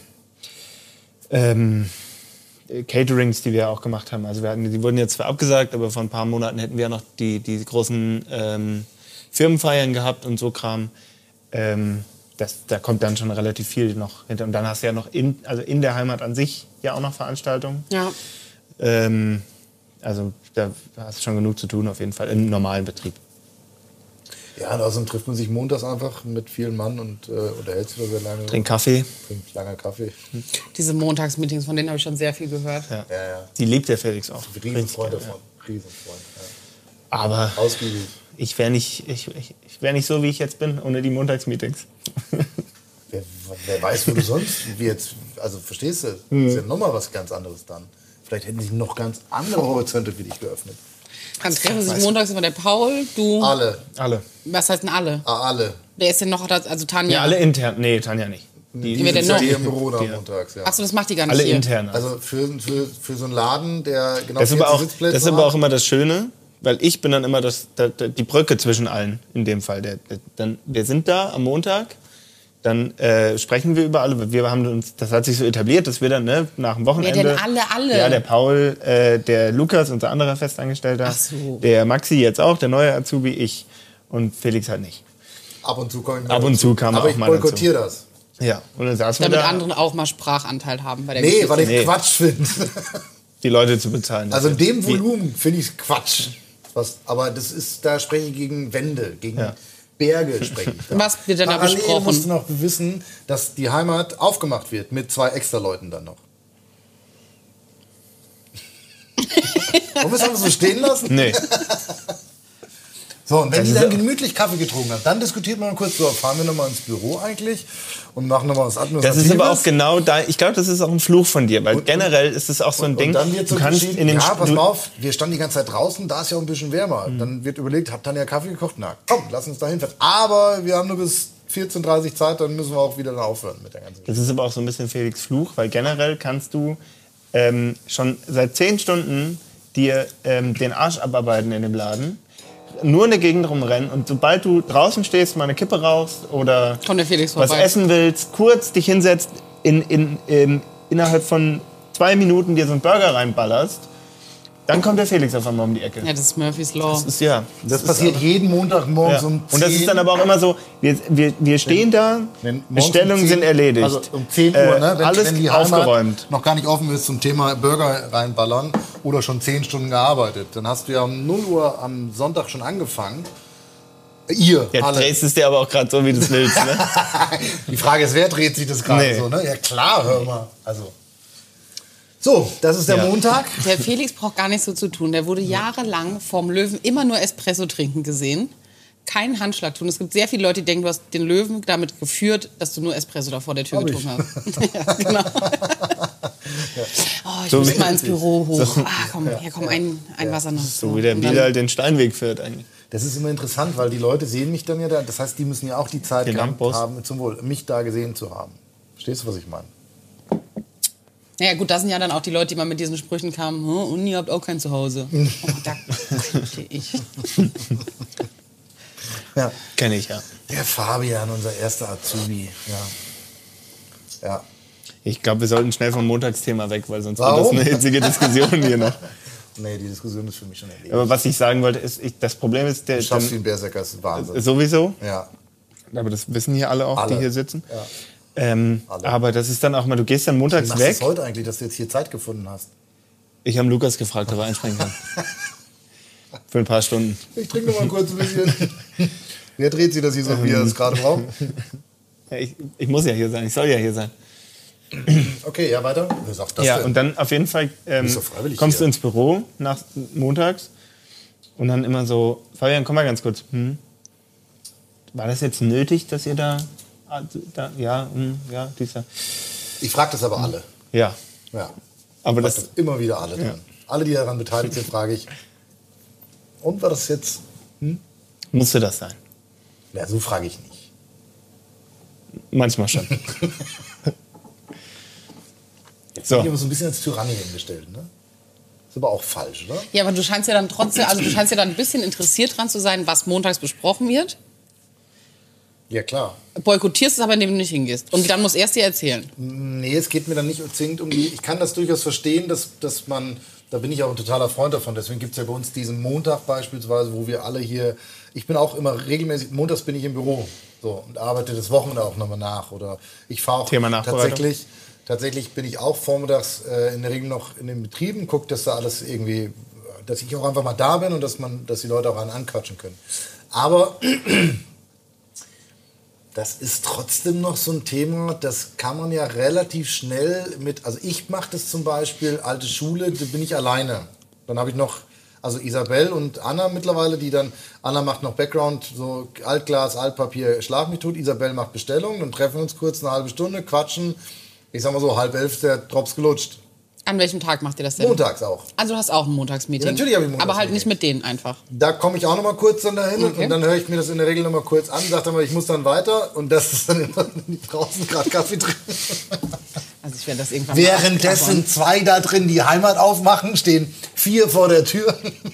ähm, Caterings, die wir auch gemacht haben. Also wir hatten, die wurden jetzt zwar abgesagt, aber vor ein paar Monaten hätten wir ja noch die, die großen ähm, Firmenfeiern gehabt und so Kram. Ähm, Das, da kommt dann schon relativ viel noch hinter. Und dann hast du ja noch in, also in der Heimat an sich ja auch noch Veranstaltungen. Ja. Ähm, also da hast du schon genug zu tun, auf jeden Fall, im normalen Betrieb. Ja, und außerdem trifft man sich montags einfach mit vielen Mann und äh, unterhält sich da sehr lange. Trinkt Kaffee. Trinkt langer Kaffee. Diese Montagsmeetings, von denen habe ich schon sehr viel gehört. Ja. Ja, ja. Die liebt der Felix auch. Riesenfreund davon. Ja. Riesenfreund. Ja. Aber ausgiebig. Ich wäre nicht, ich, ich, ich wär nicht so, wie ich jetzt bin, ohne die Montagsmeetings. wer, wer weiß, wo du sonst wie jetzt, also verstehst du, das ist ja nochmal was ganz anderes dann. Vielleicht hätten sich noch ganz andere Horizonte für dich geöffnet. Dann treffen sich montags immer der Paul, du. Alle. Alle. Was heißt denn alle? Ah, alle. Wer ist denn noch, also Tanja? Ja, alle intern. Nee, Tanja nicht. Die, die, die, sind noch? die im Büro da montags, ja. Achso, das macht die gar nicht alle hier. intern. Also für, für, für so einen Laden, der genau das ist aber auch, Sitzplätze das ist aber auch immer das Schöne, weil ich bin dann immer das, der, der, die Brücke zwischen allen, in dem Fall. Der, der, dann, wir sind da am Montag, dann äh, sprechen wir über alle. Wir haben uns, das hat sich so etabliert, dass wir dann ne, nach dem Wochenende... Wer denn alle, alle? Ja, der Paul, äh, der Lukas, unser anderer Festangestellter, Ach so. Der Maxi jetzt auch, der neue Azubi, ich und Felix halt nicht. Ab und zu kommen Ab und zu kam aber auch ich mal boykottiere das. Ja, und dann saßen wir Damit da, andere auch mal Sprachanteil haben bei der Nee, Geschichte. weil ich Nee. Quatsch finde. die Leute zu bezahlen. Also in Das dem ist- Volumen finde ich Quatsch. Was, aber das ist, da spreche ich gegen Wände, gegen Ja. Berge spreche ich. Da. Was wird denn da Parallel besprochen? musst du noch wissen, dass die Heimat aufgemacht wird mit zwei extra Leuten dann noch. Wollen wir es einfach so stehen lassen? Nee. So, und wenn Das die ist dann ja- gemütlich Kaffee getrunken haben, dann diskutiert man kurz, so, fahren wir nochmal ins Büro eigentlich und machen nochmal was Das Administratives. ist aber auch genau da. Ich glaube, das ist auch ein Fluch von dir, weil generell ist es auch so ein Und Ding. dann wird so du kannst entschieden, in den ja, pass du- mal auf, wir standen die ganze Zeit draußen, da ist ja auch ein bisschen wärmer. Mhm. Dann wird überlegt, habt dann ja Kaffee gekocht? Na komm, lass uns da hinfahren. Aber wir haben nur bis vierzehn Uhr dreißig Zeit, dann müssen wir auch wieder dann aufhören mit der ganzen Das ist aber auch so ein bisschen Felix Fluch, weil generell kannst du ähm, schon seit zehn Stunden dir ähm, den Arsch abarbeiten in dem Laden, nur in der Gegend rumrennen und sobald du draußen stehst, mal eine Kippe rauchst oder Kommt der Felix was vorbei. essen willst, kurz dich hinsetzt, in, in, in, innerhalb von zwei Minuten dir so einen Burger reinballerst, dann kommt der Felix auf einmal um die Ecke. Ja, das ist Murphy's Law. Das ist ja. Das passiert jeden Montagmorgen Ja. um zehn. Und das ist dann aber auch immer so, wir, wir, wir stehen da, Wenn morgens Bestellungen um zehn sind erledigt. Also um zehn Uhr, Äh, ne? wenn, alles wenn die Heimat aufgeräumt. noch gar nicht offen ist zum Thema Burger reinballern oder schon zehn Stunden gearbeitet. Dann hast du ja um null Uhr am Sonntag schon angefangen. Ihr, Jetzt alle. drehst du es dir aber auch gerade so, wie du es willst. Ne? Die Frage ist, wer dreht sich das gerade Nee. so? Ne? Ja klar, hör mal. Also. So, das ist der Ja. Montag. Der Felix braucht gar nichts so zu tun. Der wurde jahrelang vom Löwen immer nur Espresso trinken gesehen. Keinen Handschlag tun. Es gibt sehr viele Leute, die denken, du hast den Löwen damit geführt, dass du nur Espresso da vor der Tür Hab getrunken hast. Ja, genau. Oh, ich So muss wie- mal ins Büro hoch. so- Ah, komm, hier komm, ein, ein Wasser noch. So wie der Und dann- Bilal den Steinweg führt eigentlich. Das ist immer interessant, weil die Leute sehen mich dann ja da. Das heißt, die müssen ja auch die Zeit Den gehabt Lamboss. haben, zum Wohl, mich da gesehen zu haben. Verstehst du, was ich meine? Naja, gut, das sind ja dann auch die Leute, die mal mit diesen Sprüchen kamen, "Hm, und ihr habt auch kein Zuhause. Oh, da könnte ich. Ja. Kenn ich, ja. Der Fabian, unser erster Azubi. Ja. Ja. Ich glaube, wir sollten schnell vom Montagsthema weg, weil sonst Warum? wird das eine hitzige Diskussion hier noch. Nee, die Diskussion ist für mich schon erledigt. Aber was ich sagen wollte, ist, ich, das Problem ist, der, Du schaffst wie dann, ein Berserker, das ist Wahnsinn. sowieso, Ja. aber das wissen hier alle auch, Alle. die hier sitzen. Ja. Ähm, Alle. aber das ist dann auch mal, du gehst dann Wie montags machst du weg. das heute eigentlich, dass du jetzt hier Zeit gefunden hast? Ich habe Lukas gefragt, ob er einspringen kann. Für ein paar Stunden. Ich trinke noch mal kurz ein bisschen. Wer dreht sich das hier so, wie er es gerade braucht? Ja, ich, ich muss ja hier sein, ich soll ja hier sein. Okay, ja, weiter. Wer sagt das Ja, denn? und dann auf jeden Fall ähm, bist doch freiwillig kommst hier. du ins Büro nach montags und dann immer so, Fabian, komm mal ganz kurz. Hm? War das jetzt nötig, dass ihr da, ah, da ja, hm, ja, dieser, Ich frage das aber alle. ja, Ja. aber Ich frag das, das immer wieder alle dran. Alle, die daran beteiligt sind, frage ich. Und war das jetzt? musste das sein. Ja, so frage ich nicht. Manchmal schon. Ich habe So, so ein bisschen als Tyrannie hingestellt, ne? Ist aber auch falsch, oder? Ja, aber du scheinst ja dann trotzdem, also du scheinst ja dann ein bisschen interessiert dran zu sein, was montags besprochen wird. Ja, klar. Boykottierst es aber, indem du nicht hingehst. Und dann muss er es dir erzählen. Nee, es geht mir dann nicht zwingend um die. Ich kann das durchaus verstehen, dass, dass man. Da bin ich auch ein totaler Freund davon. Deswegen gibt es ja bei uns diesen Montag beispielsweise, wo wir alle hier. Ich bin auch immer regelmäßig. Montags bin ich im Büro. So, und arbeite das Wochenende auch nochmal nach. Oder ich fahre auch Thema Nachbereitung. tatsächlich. Tatsächlich bin ich auch vormittags äh, in der Regel noch in den Betrieben, gucke, dass da alles irgendwie, dass ich auch einfach mal da bin und dass man, dass die Leute auch einen anquatschen können. Aber das ist trotzdem noch so ein Thema, das kann man ja relativ schnell mit, also ich mache das zum Beispiel, alte Schule, da bin ich alleine. Dann habe ich noch, also Isabel und Anna mittlerweile, die dann, Anna macht noch Background, so Altglas, Altpapier, Schlag mich tot, Isabel macht Bestellungen, dann treffen wir uns kurz eine halbe Stunde, quatschen. Ich sag mal so, halb elf ist der Drops gelutscht. An welchem Tag macht ihr das denn? Montags auch. Also du hast auch ein Montagsmeeting. Ja, natürlich habe ich ein Aber halt Montagsmeeting. nicht mit denen einfach. Da komme ich auch noch mal kurz dann dahin Okay. und dann höre ich mir das in der Regel noch mal kurz an, sage dann mal, ich muss dann weiter und das ist dann immer draußen gerade Kaffee drin. Also ich werde das irgendwann mal Währenddessen abklappern. zwei da drin die Heimat aufmachen, stehen vier vor der Tür.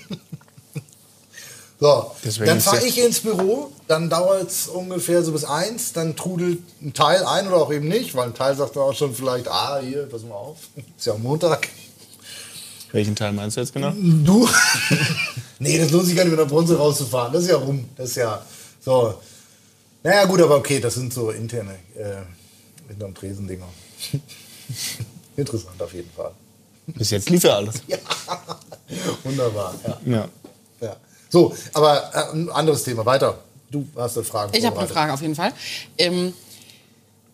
So, Deswegen dann ist fahre ja- ich ins Büro, dann dauert es ungefähr so bis eins, dann trudelt ein Teil ein oder auch eben nicht, weil ein Teil sagt dann auch schon vielleicht, ah, hier, pass mal auf, ist ja Montag. welchen Teil meinst du jetzt genau? Du? Nee, das lohnt sich gar nicht, mit der Bronze rauszufahren, das ist ja rum, das ist ja so. Naja gut, aber okay, das sind so interne, äh, hinterm Tresen-Dinger. Interessant auf jeden Fall. Bis jetzt lief ja alles. Wunderbar, ja. Ja. Ja. So, aber äh, ein anderes Thema. Weiter. Du hast eine Frage. Ich habe eine vorbereitet. Frage auf jeden Fall. Ähm,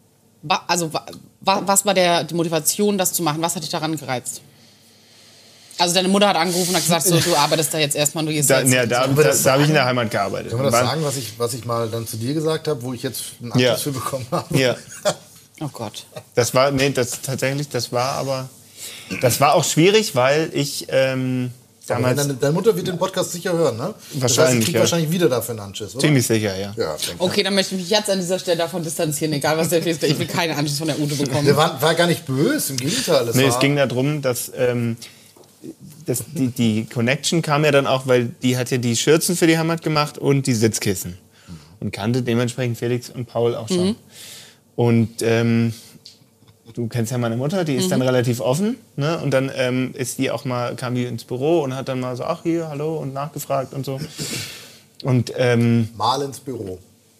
wa- also wa, wa, was war der, die Motivation, das zu machen? Was hat dich daran gereizt? Also deine Mutter hat angerufen und hat gesagt, so, du arbeitest da jetzt erstmal, du gehst Da, jetzt. ja, da, da, da, da habe ich in der Heimat gearbeitet. Können wir das Wann- sagen, was ich, was ich mal dann zu dir gesagt habe, wo ich jetzt einen Abschluss Ja. für bekommen habe? Ja, Oh Gott. das war, nee, das tatsächlich, das war aber, das war auch schwierig, weil ich ähm, Aber damals, deine, deine Mutter wird den Podcast sicher hören, ne? Das heißt, ich Wahrscheinlich, krieg ja. wahrscheinlich wieder dafür einen Anschiss, oder? ziemlich sicher, ja. Ja, denke ich. Okay, dann möchte ich mich jetzt an dieser Stelle davon distanzieren, egal was der Felix, ich will keine Anschluss von der Ute bekommen. Der war, war gar nicht böse, im Gegenteil. Es Nee, war, es ging darum, dass, ähm, dass die, die Connection kam ja dann auch, weil die hat ja die Schürzen für die Heimat gemacht und die Sitzkissen. Und kannte dementsprechend Felix und Paul auch schon. Und ähm, du kennst ja meine Mutter, die ist dann relativ offen. Ne? Und dann ähm, ist die auch mal, kam die ins Büro und hat dann mal so, ach hier, hallo und nachgefragt und so. Und ähm, Mal ins Büro.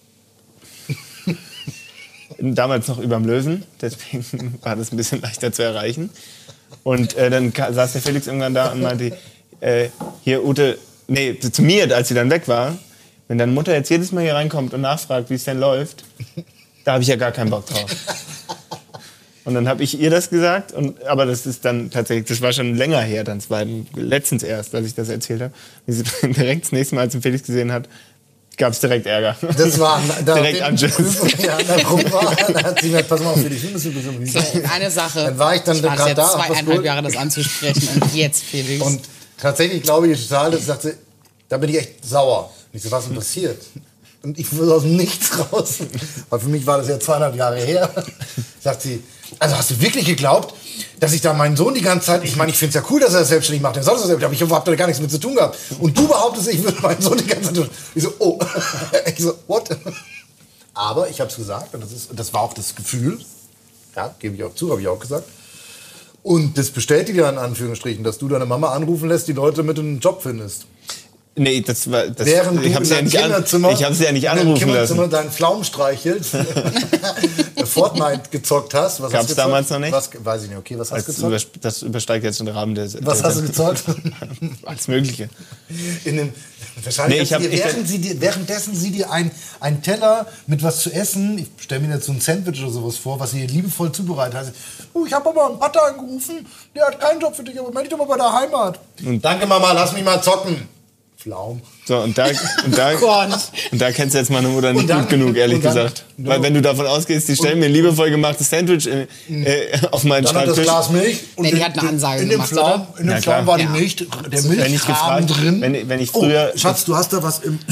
damals noch überm Löwen, deswegen war das ein bisschen leichter zu erreichen. Und äh, dann ka- saß der Felix irgendwann da und meinte, äh, hier Ute, nee, zu mir, als sie dann weg war, wenn deine Mutter jetzt jedes Mal hier reinkommt und nachfragt, wie es denn läuft, da habe ich ja gar keinen Bock drauf. Und dann habe ich ihr das gesagt, und, aber das ist dann tatsächlich, das war schon länger her, dann, das war letztens erst, als ich das erzählt habe. Wie sie direkt das nächste Mal, als sie Felix gesehen hat, gab es direkt Ärger. Das war da Direkt Anschiss. Ja, an der Gruppe war, da hat sie gesagt, pass mal auf, Felix, wir müssen ein bisschen Eine Sache. Dann war ich dann ich war gerade jetzt da, hab was zweieinhalb geholt. Jahre das anzusprechen und jetzt, Felix. Und tatsächlich glaube ich total, dass sie sagte, da bin ich echt sauer. Und ich so, was ist denn passiert? Und ich wurde aus dem Nichts raus. Weil für mich war das ja zweieinhalb Jahre her. Sagt sie, also hast du wirklich geglaubt, dass ich da meinen Sohn die ganze Zeit, ich meine, ich finde es ja cool, dass er das selbstständig macht, der soll das selbstständig, aber ich habe da gar nichts mit zu tun gehabt. Und du behauptest, ich würde meinen Sohn die ganze Zeit tun. Ich so, oh. Ich so, what? Aber ich habe es gesagt und das, ist, das war auch das Gefühl, ja, gebe ich auch zu, habe ich auch gesagt. Und das bestätigt ja in Anführungsstrichen, dass du deine Mama anrufen lässt, die Leute mit einem Job findest. Nee, das war, das, Während du ich habe in sie ja deinem nicht, an, Kinderzimmer, ich hab sie ja nicht in deinem anrufen Kinderzimmer lassen. deinen Pflaumen streichelst, Fortnite gezockt hast. Was Gab's hast du gezockt? damals noch nicht? Was, weiß ich nicht, okay, was hast du Das, gezockt? übersp- das übersteigt jetzt den Rahmen der... Was der hast du gezockt? Alles Mögliche. In den, wahrscheinlich Nee, ich hat hab- sie dir, ich- während sie dir, währenddessen sie dir ein, einen Teller mit was zu essen, ich stelle mir jetzt so ein Sandwich oder sowas vor, was sie liebevoll zubereitet hat. Oh, ich habe aber einen Pater angerufen, der hat keinen Job für dich, aber melde dich doch mal bei der Heimat. Danke Mama, lass mich mal zocken. Pflaum. So, und da, und, da, Gott. und da kennst du jetzt meine Mutter nicht Und dann- gut genug, ehrlich und dann- gesagt. Weil wenn du davon ausgehst, die stellen mir ein liebevoll gemachtes Sandwich äh, äh, auf meinen Dann hat das Schreibtisch. Glas Milch. Und Nee, die in- hat eine Ansage in dem gemacht, Pflaum, oder? In dem Ja, Pflaum klar. war die Ja. Milch, der Wenn ich Milchrahmen gefragt- drin. wenn- wenn ich früher- Oh, Schatz, du hast da was im...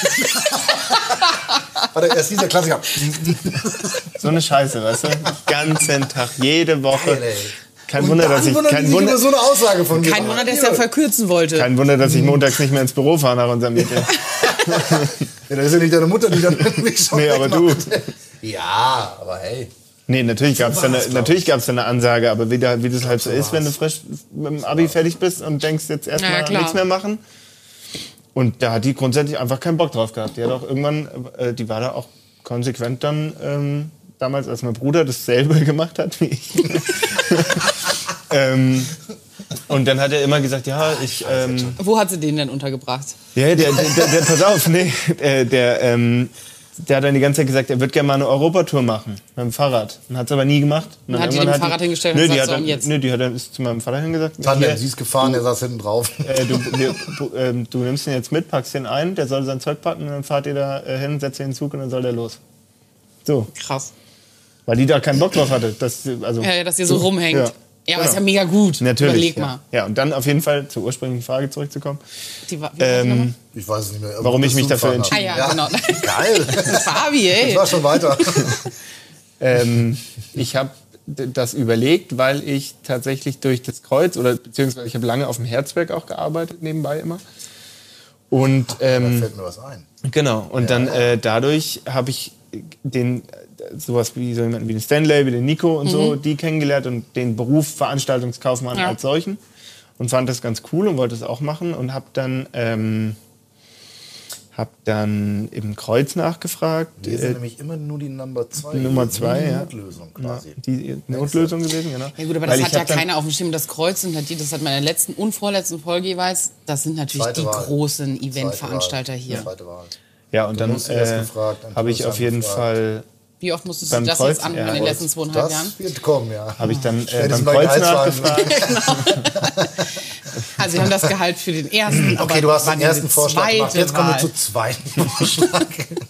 Warte, erst dieser Klassiker. So eine Scheiße, weißt du? Den ganzen Tag, jede Woche. Geil, ey. Kein Und Wunder, dann dass ich, wundern die kein sich Wunder, über so eine Aussage von mir. Kein Wunder, dass er verkürzen wollte. kein Wunder, dass ich montags nicht mehr ins Büro fahre nach unserem Meeting. Ja, das ist ja nicht deine Mutter, die dann mich schon Nee, aber du. wegmacht. Ja, aber hey. Nee, natürlich gab es da, war's, eine- glaub natürlich gab's da eine Ansage, aber wie, da, wie das halt so so ist, wenn du war's. frisch mit dem Abi fertig bist und denkst, jetzt Ja, erstmal klar. nichts mehr machen. Und da hat die grundsätzlich einfach keinen Bock drauf gehabt. Die hat auch irgendwann, äh, die war da auch konsequent dann, ähm, damals, als mein Bruder dasselbe gemacht hat wie ich. ähm, und dann hat er immer gesagt, ja, ich... Ähm, Wo hat sie den denn untergebracht? ja, der, der, der, der, pass auf, nee, der, der, ähm, der hat dann die ganze Zeit gesagt, er würde gerne mal eine Europatour machen mit dem Fahrrad. Und hat es aber nie gemacht. Und dann Hat die irgendwann dem Fahrrad hingestellt und nö, die gesagt, hat so, dann, und jetzt? Nö, die hat dann ist zu meinem Vater hingesagt. Tanja, hier, sie ist gefahren, der saß hinten drauf. äh, du, wir, bu- ähm, du nimmst ihn jetzt mit, packst ihn ein, der soll sein Zeug packen und dann fahrt ihr da äh, hin, setzt ihn in den Zug und dann soll der los. So, Krass. weil die da keinen Bock drauf hatte. Das, also, Ja, ja, dass ihr so rumhängt. Ja, Ja. aber ist ja Genau. mega gut. Natürlich. Überleg ja. mal. Ja, und dann auf jeden Fall zur ursprünglichen Frage zurückzukommen. Die war, wie war die nochmal? Ähm, Ich weiß es nicht mehr. Warum ich mich dafür Zugfahren Ah hab. ja, genau. Geil. Fabi, ey. Ich war schon weiter. Ähm, ich habe das überlegt, weil ich tatsächlich durch das Kreuz, oder beziehungsweise ich habe lange auf dem Herzberg auch gearbeitet, nebenbei immer. Und Da ähm, fällt mir was ein. genau, und dann äh, dadurch habe ich den sowas wie so jemanden wie den Stanley, wie den Nico und so, die kennengelernt und den Beruf Veranstaltungskaufmann Ja. als solchen und fand das ganz cool und wollte es auch machen und habe dann ähm, hab dann im Kreuz nachgefragt. Wir sind äh, nämlich immer nur die Nummer zwei. Nummer zwei, die ja. Notlösung quasi. Die Notlösung gewesen, genau. Ja gut, aber Weil das ich hat ja hab dann- keiner auf dem Schirm. Das Kreuz und die, das hat man in der letzten und vorletzten Folge jeweils. Das sind natürlich Zweite die Wahl. großen Zweite Eventveranstalter Wahl. hier. Zweite Wahl. Ja, und Du dann musst dir das äh, gefragt, dann habe du ich es auf jeden angefragt. Fall Wie oft musstest Beim du das Kreuz, jetzt anhören ja. in den letzten zweieinhalb Das Jahren? wird kommen, ja. habe ich dann äh, Spätestens beim bei Kreuz Gehaltsverhandlungen. nachgefragt. Also wir haben das Gehalt für den ersten, aber Okay, du hast war den ersten diese Vorschlag gemacht. zweite Jetzt kommen wir Wahl. zum zweiten Vorschlag.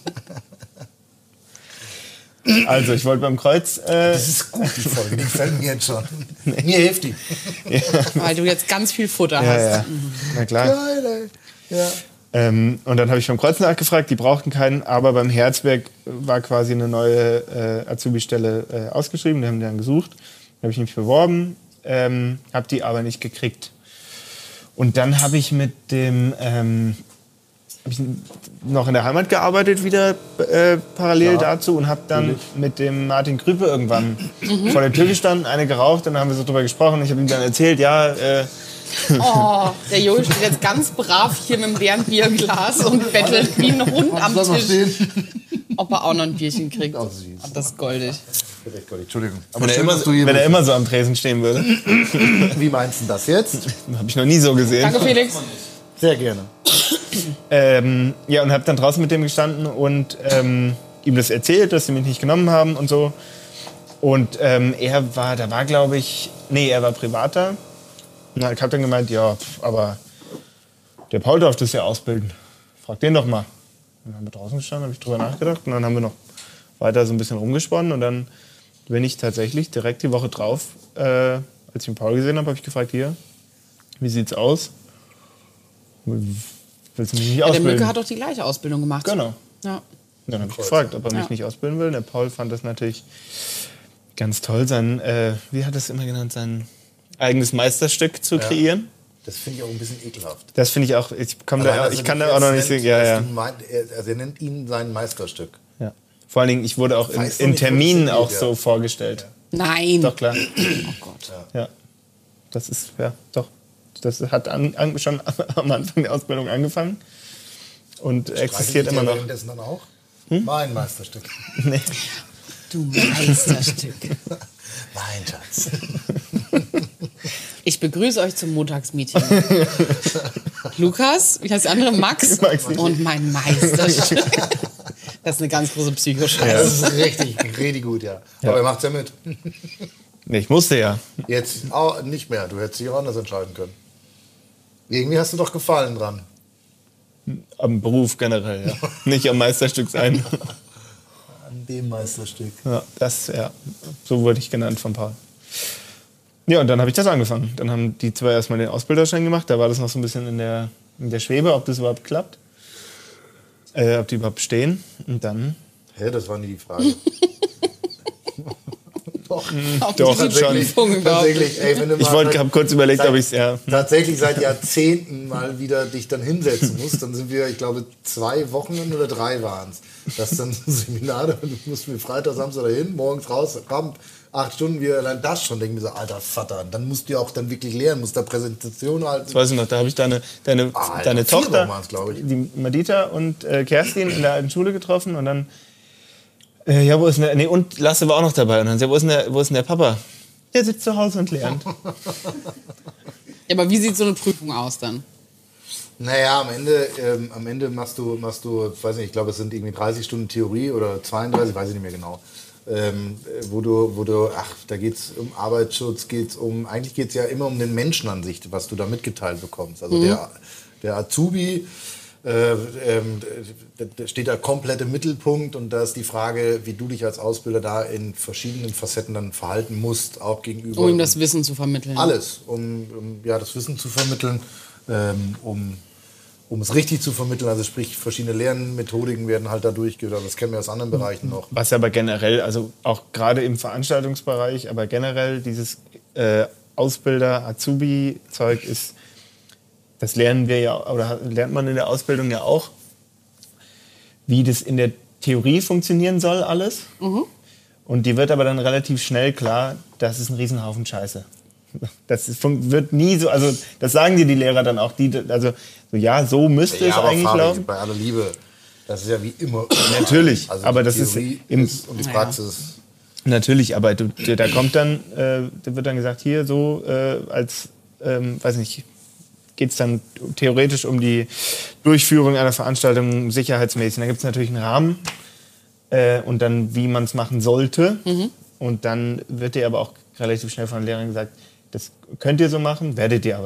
Also, ich wollte beim Kreuz. Äh, Das ist gut, die Folge. Die gefällt mir jetzt schon. Mir hilft die. Weil du jetzt ganz viel Futter ja, hast. ja. Na klar. Geil, ey. Ja. Ähm, und dann habe ich beim Kreuz nachgefragt, die brauchten keinen, aber beim Herzberg war quasi eine neue äh, Azubi-Stelle äh, ausgeschrieben, die haben die dann gesucht. Da habe ich mich beworben, ähm, habe die aber nicht gekriegt. Und dann habe ich mit dem, ähm, hab ich noch in der Heimat gearbeitet wieder äh, parallel Klar, dazu und habe dann mit dem Martin Krüpe irgendwann vor der Tür gestanden, eine geraucht, und dann haben wir so drüber gesprochen. Ich habe ihm dann erzählt, ja, äh, Oh, der Joel steht jetzt ganz brav hier mit dem leeren Bierglas und bettelt wie ein Hund am Lass mal Tisch, stehen. ob er auch noch ein Bierchen kriegt. Oh, süß. Ach, das ist goldig. Entschuldigung. Aber wenn, er schön, immer, dass du hier wenn er bist. immer so am Tresen stehen würde. Wie meinst du das jetzt? Habe ich noch nie so gesehen. Danke, Felix. Sehr gerne. Ähm, ja, und habe dann draußen mit dem gestanden und ähm, ihm das erzählt, dass sie mich nicht genommen haben und so. Und ähm, er war, da war glaube ich, nee, er war Privater. Und ich habe dann gemeint, ja, pf, aber der Paul darf das ja ausbilden. Frag den doch mal. Dann haben wir draußen gestanden, habe ich drüber nachgedacht und dann haben wir noch weiter so ein bisschen rumgesponnen und dann bin ich tatsächlich direkt die Woche drauf, äh, als ich den Paul gesehen habe, habe ich gefragt, hier, wie sieht's aus? Willst du mich nicht Der ausbilden? Mücke hat doch die gleiche Ausbildung gemacht. Genau. Ja. Dann habe ich gefragt, ob er mich Ja. nicht ausbilden will. Der Paul fand das natürlich ganz toll, sein, äh, wie hat er es immer genannt, sein eigenes Meisterstück zu kreieren. Das finde ich auch ein bisschen ekelhaft. Das finde ich auch, ich, komm Allein, da, dass ich er kann dich da auch noch jetzt nicht nennt, sehen. Ja, dass ja. du meint, er, also er nennt ihn sein Meisterstück. ja. Vor allen Dingen, ich wurde auch in, Weißt du in nicht, wo das Terminen hingeht, auch ja. so vorgestellt. Nein. Doch, klar. Oh Gott. Ja. Das ist, ja, doch. Das hat an, an, schon am Anfang der Ausbildung angefangen und existiert immer noch. Währenddessen dann auch? Mein Meisterstück. Nee. Du Meisterstück. Mein Schatz. Ich begrüße euch zum Montagsmeeting. Lukas, wie heißt der andere? Max. Maxi. Und mein Meisterstück. Das ist eine ganz große Psychoscheiße. Das ist richtig, richtig gut, ja. Aber er macht's ja mit. Nee, ich musste ja. Jetzt auch nicht mehr. Du hättest dich auch anders entscheiden können. Irgendwie hast du doch Gefallen dran. Am Beruf generell, ja. Nicht am Meisterstück sein. An dem Meisterstück. Ja, das, ja. So wurde ich genannt von Paul. Ja, und dann habe ich das angefangen. Dann haben die zwei erstmal den Ausbilderschein gemacht. Da war das noch so ein bisschen in der, in der Schwebe, ob das überhaupt klappt. Äh, ob die überhaupt stehen. Und dann. Hä, das war nie die Frage. Doch, Auf Doch, die schon. Prüfung überhaupt. tatsächlich. Ey, wenn du Ich mal wollte, seit- habe kurz überlegt, seit- ob ich es, ja. tatsächlich seit Jahrzehnten mal wieder dich dann hinsetzen musst, dann sind wir, ich glaube, zwei Wochen oder drei waren es. Das ist dann so ein Seminar, du musst mir Freitag, Samstag dahin, morgens raus, kommt acht Stunden, wir allein das schon, denken wir so, alter Vater, dann musst du ja auch dann wirklich lernen, musst da Präsentation halten. Das weiß ich noch, da habe ich deine, deine, Alter, deine vier Tochter, Wochen waren's, glaub ich. die Madita und äh, Kerstin in der alten Schule getroffen und dann, äh, ja, wo ist denn der, nee, und Lasse war auch noch dabei und dann, ja, wo ist denn der, wo ist denn der Papa? Der sitzt zu Hause und lernt. Ja, aber wie sieht so eine Prüfung aus dann? Naja, am Ende, ähm, am Ende machst du, machst du, weiß nicht, ich glaube, es sind irgendwie dreißig Stunden Theorie oder zweiunddreißig, weiß ich nicht mehr genau. Ähm, wo du, wo du, ach, da geht es um Arbeitsschutz, geht's um, eigentlich geht es ja immer um den Menschen an sich, was du da mitgeteilt bekommst. Also der, der Azubi äh, ähm, da steht da komplett im Mittelpunkt und da ist die Frage, wie du dich als Ausbilder da in verschiedenen Facetten dann verhalten musst, auch gegenüber. Um ihm das Wissen zu vermitteln. Alles, um, um ja, das Wissen zu vermitteln, ähm, um, um es richtig zu vermitteln. Also sprich, verschiedene Lernmethodiken werden halt da durchgeführt. Also das kennen wir aus anderen Bereichen noch. Was aber generell, also auch gerade im Veranstaltungsbereich, aber generell dieses äh, Ausbilder-Azubi-Zeug ist, das lernen wir ja, oder lernt man in der Ausbildung ja auch, wie das in der Theorie funktionieren soll alles. Und die wird aber dann relativ schnell klar, das ist ein Riesenhaufen Scheiße. Das ist, wird nie so, also das sagen dir die Lehrer dann auch, die, also so, ja, so müsste es aber eigentlich Fabi, laufen. bei aller Liebe, das ist ja wie immer. Natürlich, Also aber die das ist Theorie im, ist und die Praxis. Natürlich, aber du, da kommt dann, äh, da wird dann gesagt, hier so äh, als, ähm, weiß nicht, geht es dann theoretisch um die Durchführung einer Veranstaltung sicherheitsmäßig. Da gibt es natürlich einen Rahmen äh, und dann, wie man es machen sollte. Und dann wird dir aber auch relativ schnell von den Lehrern gesagt, das könnt ihr so machen, werdet ihr aber nicht.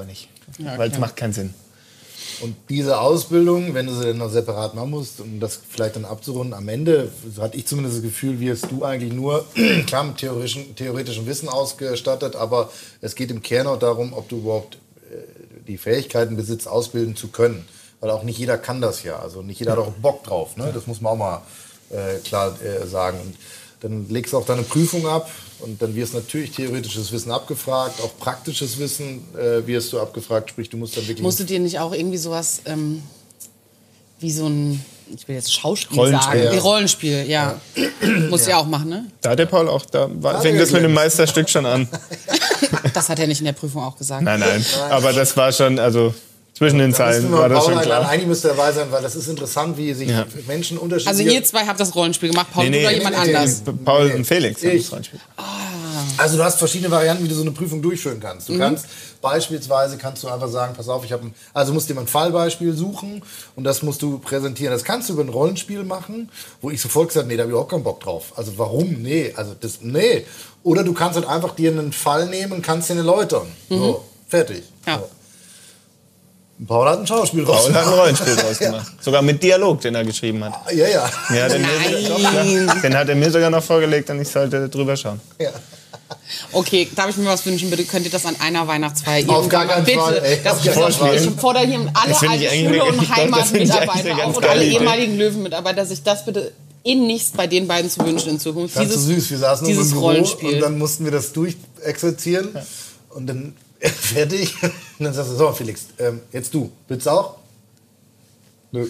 Ja, Weil es okay. macht keinen Sinn. Und diese Ausbildung, wenn du sie dann noch separat machen musst, um das vielleicht dann abzurunden, am Ende, so hatte ich zumindest das Gefühl, wirst du eigentlich nur, klar, mit theoretischen, theoretischem Wissen ausgestattet, aber es geht im Kern auch darum, ob du überhaupt äh, die Fähigkeiten besitzt, ausbilden zu können. Weil auch nicht jeder kann das ja. Also nicht jeder hat auch Bock drauf. Ne? Das muss man auch mal äh, klar äh, sagen. Und dann legst du auch deine Prüfung ab und dann wirst natürlich theoretisches Wissen abgefragt, auch praktisches Wissen äh, wirst du abgefragt, sprich du musst dann wirklich... Musstet ihr nicht auch irgendwie sowas ähm, wie so ein, ich will jetzt Schauspiel Rollenspiel, sagen, ja. wie Rollenspiel, ja. Musst ihr auch machen, ne? Da hat der Paul auch, da war, Da fing hat das er mit dem geglänzt. Meisterstück schon an. Das hat er nicht in der Prüfung auch gesagt. Nein, nein. Aber das war schon, also zwischen den Da Zeilen müssen wir war das Paul schon einladen. klar. Eigentlich müsste er dabei sein, weil das ist interessant, wie sich Ja. Menschen unterschiedlich... Also ihr zwei habt das Rollenspiel gemacht, Paul, Nee, du nee, oder nee, jemand nee, nee. anders? Paul Nee. und Felix haben Ich. das Rollenspiel. Also du hast verschiedene Varianten, wie du so eine Prüfung durchführen kannst. Du Mhm. kannst beispielsweise, kannst du einfach sagen, pass auf, ich habe ein, also musst dir mal ein Fallbeispiel suchen und das musst du präsentieren. Das kannst du über ein Rollenspiel machen, wo ich sofort gesagt habe, nee, da habe ich auch keinen Bock drauf. Also warum? Nee, also das, nee. Oder du kannst halt einfach dir einen Fall nehmen und kannst den erläutern. So, fertig. Ja. So. Paul hat ein Schauspiel Paul hat ein rausgemacht. Rollenspiel draus gemacht. Sogar mit Dialog, den er geschrieben hat. Ja, ja. Ja, den, Nein. Doch, den hat er mir sogar noch vorgelegt und ich sollte drüber schauen. ja. Okay, darf ich mir was wünschen? Bitte könnt ihr das an einer Weihnachtsfeier Auf gar irgendwann mal- keinen bitte. Fall, ey. Das Auf gar keinen Fall. ich fordere hier alle Das finde ich alte eigentlich Schule- eine- und doch, das finde ich eigentlich Heimatmitarbeiter eine ganz auf und alle geile Idee. ehemaligen Löwenmitarbeiter, sich das bitte innigst bei den beiden zu wünschen in Zukunft. Ganz so süß. Wir saßen dieses im Büro Rollenspiel. und dann mussten wir das durchexerzieren. Und dann fertig. Und dann sagst du, so Felix, ähm, jetzt du. Willst du auch? Nö.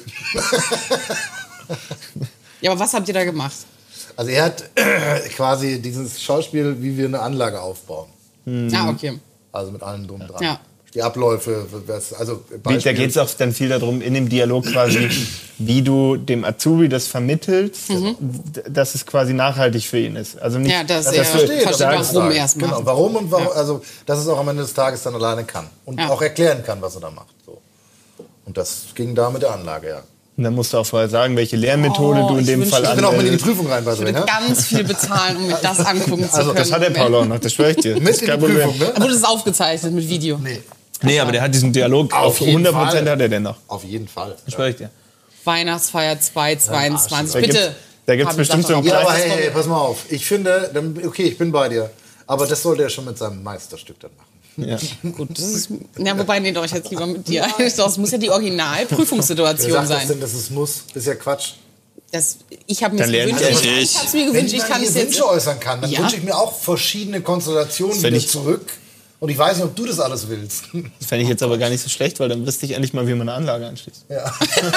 Ja, aber was habt ihr da gemacht? Also er hat äh, quasi dieses Schauspiel, wie wir eine Anlage aufbauen. Ah, okay. Also mit allem drum dran. Ja. Die Abläufe, was, also Da Beispiel, geht es auch dann viel darum, in dem Dialog quasi, wie du dem Azubi das vermittelst, d- dass es quasi nachhaltig für ihn ist. Also nicht, Ja, dass dass er du versteht, sagst, warum sagen. er es macht. Genau, warum und warum, Ja. also dass es auch am Ende des Tages dann alleine kann. Und Ja. auch erklären kann, was er da macht. So. Und das ging da mit der Anlage, ja. Und dann musst du auch vorher sagen, welche Lehrmethode Oh, du in ich dem wünschte, Fall ich Ich bin auch mit in die anwendest. Prüfung rein, bei Ich würde ganz viel bezahlen, um mir das angucken zu Also, können. Das hat der Paul auch noch, das schwöre ich dir. Das Mit ist in die kein Problem. Prüfung, ne? Da wurde es aufgezeichnet mit Video. Nee, Nee, aber der hat diesen Dialog Auf auf jeden hundert Prozent Fall. hat er den noch. auf jeden Fall. Das schwöre ich dir. Weihnachtsfeier zweitausendzweiundzwanzig. Da Bitte. gibt's- da gibt's Fabi, bestimmt sag so doch ein mal. Ja, aber Das hey, kommt- hey, pass mal auf. Ich finde, dann, okay, ich bin bei dir. Aber das sollte er schon mit seinem Meisterstück dann machen. Ja. Gut, das ist, ja, wobei, nee, doch, ich jetzt lieber mit dir. Das muss ja die Wer Originalprüfungssituation sagt das sein. denn, dass es muss? Das ist ja Quatsch. Das, ich habe mir Dann lernt gewünscht, er ich, nicht. ich habe es mir Wenn gewünscht, ich ich kann mir es hier jetzt. Wünsche äußern kann, dann Ja. wünsche ich mir auch verschiedene Konstellationen Fänd wieder ich- zurück. Und ich weiß nicht, ob du das alles willst. Das fände ich jetzt aber gar nicht so schlecht, weil dann wüsste ich endlich mal, wie man eine Anlage anschließt. Ja.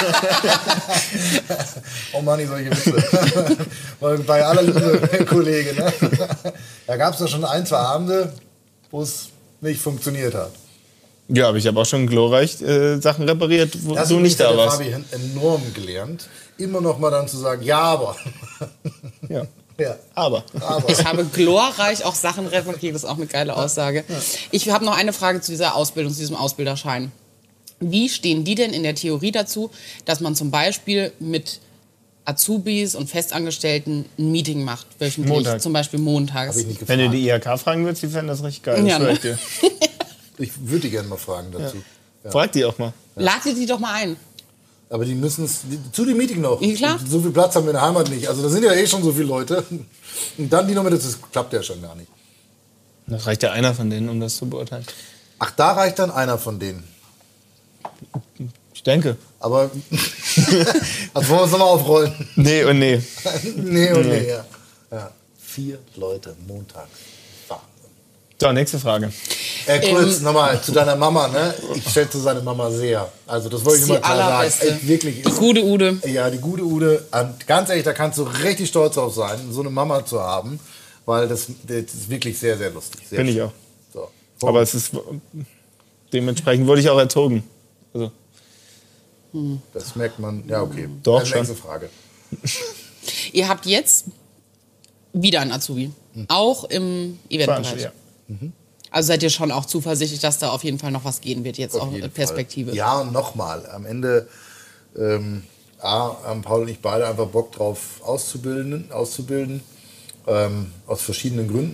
Oh Mann, solche Witze. Weil bei aller Liebe, Kollege, ne? Da gab es doch schon ein, zwei Abende, wo es nicht funktioniert hat. Ja, aber ich habe auch schon glorreich äh, Sachen repariert, wo Das du übrigens nicht da hat der warst. Fabi enorm gelernt. Immer noch mal dann zu sagen, ja, aber. Ja. Ja. Aber. Aber. Ich habe glorreich auch Sachen repariert, das ist auch eine geile Aussage. Ich habe noch eine Frage zu dieser Ausbildung, zu diesem Ausbilderschein. Wie stehen die denn in der Theorie dazu, dass man zum Beispiel mit Azubis und Festangestellten ein Meeting macht, wöchentlich, Montag. zum Beispiel montags? Hab ich nicht Wenn du gefragt. die I H K fragen würdest, die fänden das richtig geil. Ja, Das schwöre ne? ich dir. Ich würde die gerne mal fragen dazu. Ja. Frag die auch mal. Lade die doch mal ein. Aber die müssen es zu dem Meeting noch. Ja, klar. So viel Platz haben wir in der Heimat nicht. Also da sind ja eh schon so viele Leute. Und dann die noch mit, das klappt ja schon gar nicht. Das reicht ja einer von denen, um das zu beurteilen. Ach, da reicht dann einer von denen. Ich denke. Aber, also wollen wir uns nochmal aufrollen. Nee und nee. nee und Nee. nee, ja. ja. Vier Leute montags. Wahnsinn. So, nächste Frage. Äh, kurz Ähm, nochmal zu deiner Mama, ne? Ich schätze seine Mama sehr. Also das wollte ich Die immer klar sagen. allerbeste. Ey, wirklich. Die gute Ude. Ja, die gute Ude. Und ganz ehrlich, da kannst du richtig stolz drauf sein, so eine Mama zu haben. Weil das, das ist wirklich sehr, sehr lustig. Sehr Bin ich schön. auch. So. Aber es ist. Dementsprechend wurde ich auch erzogen. Also, Das merkt man. Ja, okay. Doch, Eine schon. nächste Frage. Ihr habt jetzt wieder einen Azubi. Auch im Eventbereich. ja. Also seid ihr schon auch zuversichtlich, dass da auf jeden Fall noch was gehen wird, jetzt Auf auch jeden Perspektive. Fall. Ja, und nochmal. Am Ende ähm, A, haben Paul und ich beide einfach Bock drauf auszubilden, auszubilden ähm, aus verschiedenen Gründen.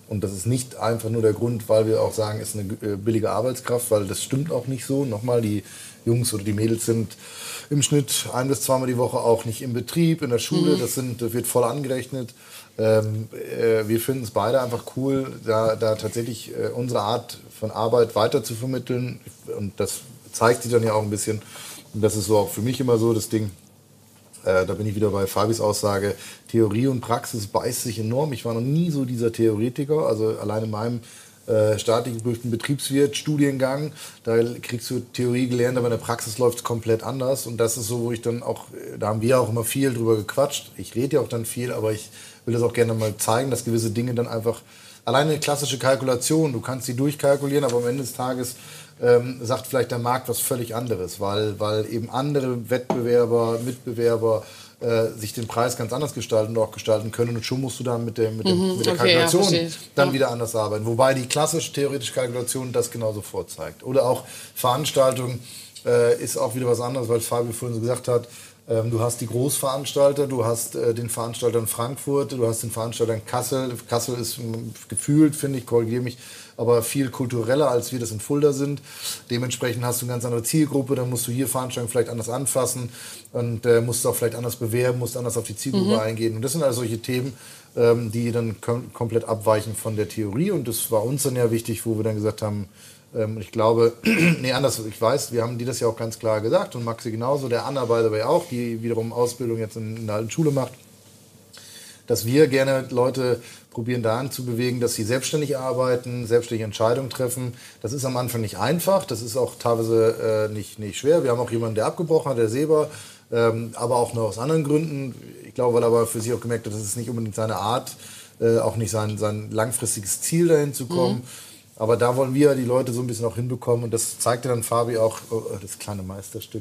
Und das ist nicht einfach nur der Grund, weil wir auch sagen, es ist eine äh, billige Arbeitskraft, weil das stimmt auch nicht so. Nochmal, die Jungs oder die Mädels sind im Schnitt ein- bis zweimal die Woche auch nicht im Betrieb, in der Schule. Mhm. Das, sind, das wird voll angerechnet. Ähm, äh, wir finden es beide einfach cool, da, da tatsächlich äh, unsere Art von Arbeit weiter zu vermitteln. Und das zeigt sich dann ja auch ein bisschen. Und das ist so auch für mich immer so das Ding. Äh, da bin ich wieder bei Fabis Aussage. Theorie und Praxis beißt sich enorm. Ich war noch nie so dieser Theoretiker. Also allein in meinem äh, staatlich geprüften Betriebswirt, Studiengang, da kriegst du Theorie gelernt, aber in der Praxis läuft es komplett anders. Und das ist so, wo ich dann auch, da haben wir auch immer viel drüber gequatscht. Ich rede ja auch dann viel, aber ich will das auch gerne mal zeigen, dass gewisse Dinge dann einfach, alleine eine klassische Kalkulation, du kannst sie durchkalkulieren, aber am Ende des Tages ähm, sagt vielleicht der Markt was völlig anderes, weil, weil eben andere Wettbewerber, Mitbewerber äh, sich den Preis ganz anders gestalten und auch gestalten können und schon musst du dann mit der, mit dem, Mhm, mit der okay, Kalkulation ja, dann ja. wieder anders arbeiten. Wobei die klassische theoretische Kalkulation das genauso vorzeigt. Oder auch Veranstaltung äh, ist auch wieder was anderes, weil Fabio vorhin so gesagt hat, ähm, du hast die Großveranstalter, du hast äh, den Veranstalter in Frankfurt, du hast den Veranstalter in Kassel. Kassel ist m, gefühlt, finde ich, korrigiere mich, aber viel kultureller, als wir das in Fulda sind. Dementsprechend hast du eine ganz andere Zielgruppe, dann musst du hier Veranstaltungen vielleicht anders anfassen und äh, musst auch vielleicht anders bewerben, musst anders auf die Zielgruppe Mhm. eingehen. Und das sind also solche Themen, ähm, die dann kom komplett abweichen von der Theorie. Und das war uns dann ja wichtig, wo wir dann gesagt haben, ähm, ich glaube, nee, anders, ich weiß, wir haben die das ja auch ganz klar gesagt und Maxi genauso, der Anna by the way auch, die wiederum Ausbildung jetzt in, in der alten Schule macht, dass wir gerne Leute probieren dahin zu bewegen, dass sie selbstständig arbeiten, selbstständige Entscheidungen treffen. Das ist am Anfang nicht einfach, das ist auch teilweise äh, nicht, nicht schwer. Wir haben auch jemanden, der abgebrochen hat, der Seber, ähm, aber auch noch aus anderen Gründen. Ich glaube, weil er aber für sich auch gemerkt hat, das ist nicht unbedingt seine Art, äh, auch nicht sein, sein langfristiges Ziel, dahin zu kommen. Mhm. Aber da wollen wir die Leute so ein bisschen auch hinbekommen und das zeigte dann Fabi auch, oh, das kleine Meisterstück.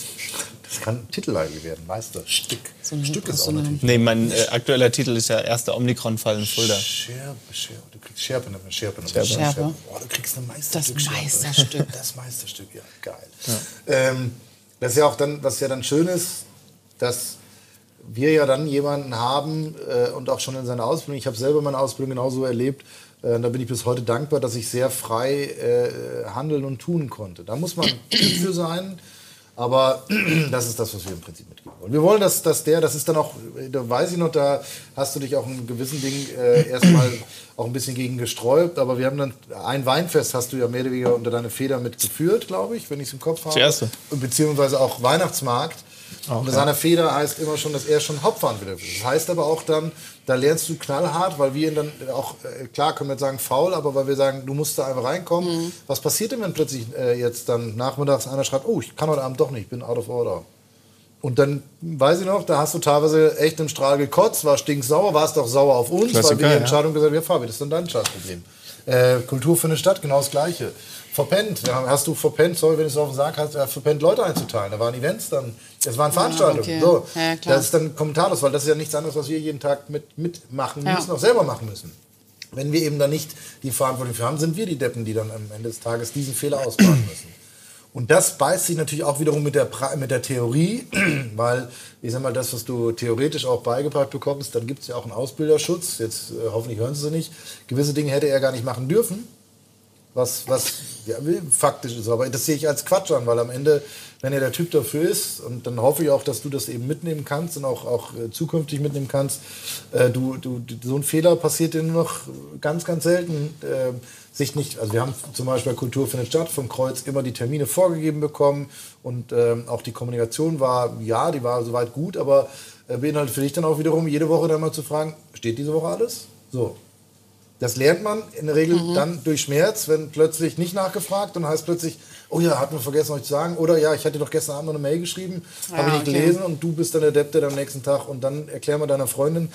Das kann ein Titel eigentlich werden, Meisterstück. So ein Stück ist so auch natürlich. Nee, mein äh, aktueller Titel ist ja erster Omikron-Fall in Fulda. Scherpe, Scherpe, du kriegst Scherpe, nicht mehr Scherpe. Nicht Scherpe. mehr Scherpe. Oh, du kriegst ein Meisterstück. Das Scherpe. Meisterstück. Das Meisterstück, ja, geil. Ja. Ähm, das ist ja auch dann, was ja dann schön ist, dass wir ja dann jemanden haben äh, und auch schon in seiner Ausbildung, ich habe selber meine Ausbildung genauso erlebt, äh, da bin ich bis heute dankbar, dass ich sehr frei äh, handeln und tun konnte. Da muss man Typ für sein, aber das ist das, was wir im Prinzip mitgeben wollen. Wir wollen, dass, dass der, das ist dann auch, da weiß ich noch, da hast du dich auch in gewissen Dingen äh, erstmal auch ein bisschen gegen gesträubt, aber wir haben dann, ein Weinfest hast du ja mehr oder weniger unter deine Feder mitgeführt, glaube ich, wenn ich es im Kopf habe. Das erste. Beziehungsweise auch Weihnachtsmarkt. Auch, Unter ja. seiner Feder heißt immer schon, dass er schon Hauptverantwortlich ist. Das heißt aber auch dann, da lernst du knallhart, weil wir ihn dann auch, äh, klar können wir jetzt sagen faul, aber weil wir sagen, du musst da einfach reinkommen. Mhm. Was passiert denn, wenn plötzlich äh, jetzt dann nachmittags einer schreibt, oh, ich kann heute Abend doch nicht, ich bin out of order. Und dann, weiß ich noch, da hast du teilweise echt im Strahl gekotzt, war stinksauer, warst auch sauer auf uns, Klassiker, weil wir die ja. Entscheidung gesagt haben, ja Fabi, das ist dann dein Scheißproblem. Äh, Kultur für eine Stadt, genau das Gleiche. Verpennt, ja, hast du verpennt, sorry, wenn ich es auf den Sack hast, ja, verpennt Leute einzuteilen. Da waren Events dann, es waren Veranstaltungen. okay. So, Ja, klar. das ist dann kommentarlos, weil das ist ja nichts anderes, was wir jeden Tag mit, mitmachen Ja. müssen, auch selber machen müssen. Wenn wir eben dann nicht die Verantwortung für haben, sind wir die Deppen, die dann am Ende des Tages diesen Fehler ausbaden müssen. Und das beißt sich natürlich auch wiederum mit der, pra mit der Theorie, weil, ich sag mal, das, was du theoretisch auch beigebracht bekommst, dann gibt es ja auch einen Ausbilderschutz. Jetzt äh, hoffentlich hören Sie nicht. Gewisse Dinge hätte er gar nicht machen dürfen, was, was ja, faktisch ist. Aber das sehe ich als Quatsch an, weil am Ende, wenn er der Typ dafür ist, und dann hoffe ich auch, dass du das eben mitnehmen kannst und auch, auch äh, zukünftig mitnehmen kannst, äh, du, du, so ein Fehler passiert dir nur noch ganz, ganz selten. Äh, sich nicht, also wir haben zum Beispiel bei Kultur findet statt vom Kreuz immer die Termine vorgegeben bekommen und ähm, auch die Kommunikation war, ja, die war soweit gut, aber äh, beinhaltet für dich dann auch wiederum jede Woche dann mal zu fragen, steht diese Woche alles? So. Das lernt man in der Regel mhm. dann durch Schmerz, wenn plötzlich nicht nachgefragt und heißt plötzlich, oh ja, hat man vergessen euch zu sagen, oder ja, ich hatte doch gestern Abend noch eine Mail geschrieben, ja, habe ich nicht okay. gelesen und du bist dann der Depp, der am nächsten Tag und dann erklär mal deiner Freundin,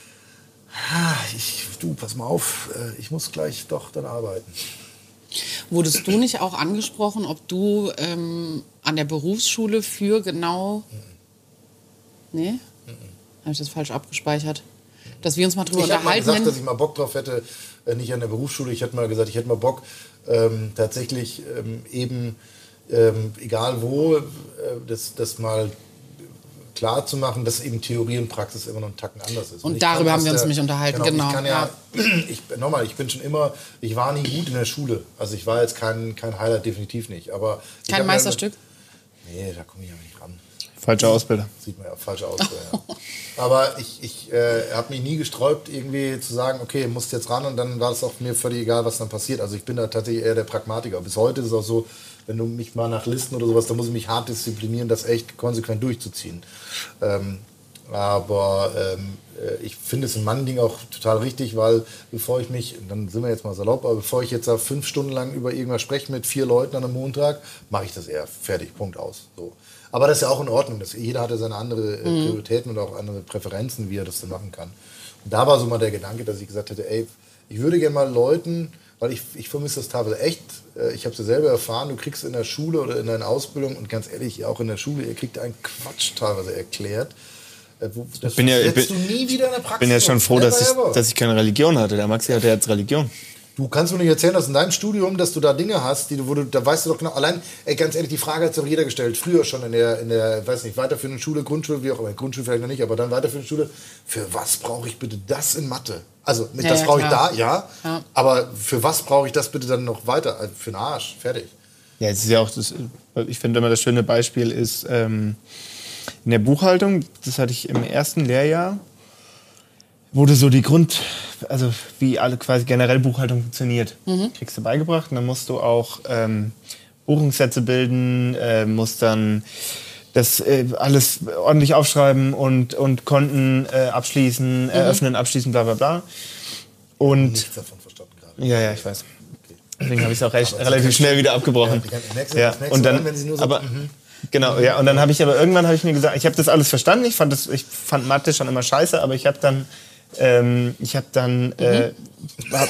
Ich, du, pass mal auf, ich muss gleich doch dann arbeiten. Wurdest du nicht auch angesprochen, ob du ähm, an der Berufsschule für genau... Mhm. Nee? Mhm. Habe ich das falsch abgespeichert? Dass wir uns mal drüber ich unterhalten. Ich habe mal gesagt, dass ich mal Bock drauf hätte, äh, nicht an der Berufsschule, ich hätte mal gesagt, ich hätte mal Bock, ähm, tatsächlich ähm, eben, ähm, egal wo, äh, das, das mal klar zu machen, dass eben Theorie und Praxis immer noch einen Tacken anders ist. Und ich darüber kann haben aus wir uns der- nämlich unterhalten, genau. Ich kann ja, ich, nochmal, ich bin schon immer, ich war nie gut in der Schule. Also ich war jetzt kein, kein Highlight, definitiv nicht. Aber ich Kein hab Meisterstück? Ja, nee, da komme ich aber nicht ran. Falscher Ausbilder. Sieht man ja, falsche Ausbilder. Ja. Aber ich, ich äh, habe mich nie gesträubt, irgendwie zu sagen, okay, musst jetzt ran und dann war es auch mir völlig egal, was dann passiert. Also ich bin da tatsächlich eher der Pragmatiker. Bis heute ist es auch so, wenn du mich mal nach Listen oder sowas, dann muss ich mich hart disziplinieren, das echt konsequent durchzuziehen. Ähm, aber ähm, äh, ich finde es in manchen Dingen auch total richtig, weil bevor ich mich, dann sind wir jetzt mal salopp, aber bevor ich jetzt da fünf Stunden lang über irgendwas spreche mit vier Leuten an einem Montag, mache ich das eher fertig, Punkt aus. So. Aber das ist ja auch in Ordnung. Das, jeder hatte seine andere äh, Prioritäten und auch andere Präferenzen, wie er das dann machen kann. Und da war so mal der Gedanke, dass ich gesagt hätte, ey, ich würde gerne mal Leuten, weil ich, ich vermisse das teilweise echt, äh, ich habe es ja selber erfahren, du kriegst in der Schule oder in deiner Ausbildung und ganz ehrlich, auch in der Schule, ihr kriegt einen Quatsch teilweise erklärt. Äh, wo, das bin ja- ich setzt bin- du nie wieder in der Praxis. Ich bin ja schon froh, Never dass ich, ever. dass ich keine Religion hatte. Der Maxi hatte jetzt Religion. Du kannst mir nicht erzählen, dass in deinem Studium, dass du da Dinge hast, die du, wo du, da weißt du doch genau, allein, ey, ganz ehrlich, die Frage hat sich doch jeder gestellt, früher schon in der, in der, weiß nicht, weiterführenden Schule, Grundschule, wie auch immer, Grundschule vielleicht noch nicht, aber dann weiterführende Schule, für was brauche ich bitte das in Mathe? Also, mit Ja, das ja, brauche ich klar. da, ja, Ja. aber für was brauche ich das bitte dann noch weiter? Also für den Arsch, fertig. Ja, es ist ja auch das, ich finde immer das schöne Beispiel ist ähm, in der Buchhaltung, das hatte ich im ersten Lehrjahr, wurde so die Grund, also wie alle quasi generell Buchhaltung funktioniert, kriegst du beigebracht und dann musst du auch ähm, Buchungssätze bilden, äh, musst dann das äh, alles ordentlich aufschreiben und, und Konten äh, abschließen, eröffnen, abschließen, bla bla bla. Und Nichts davon verstanden gerade. ja, ja, ich weiß. Deswegen habe ich es auch recht, relativ schnell wieder abgebrochen. Ja, die merkst du- Ja, das merkst und du dann, dann, wenn sie nur so, aber, mhm. genau, ja, und dann habe ich aber irgendwann habe ich mir gesagt, ich habe das alles verstanden, ich fand das, ich fand Mathe schon immer scheiße, aber ich habe dann, ähm, ich habe dann, äh, hab,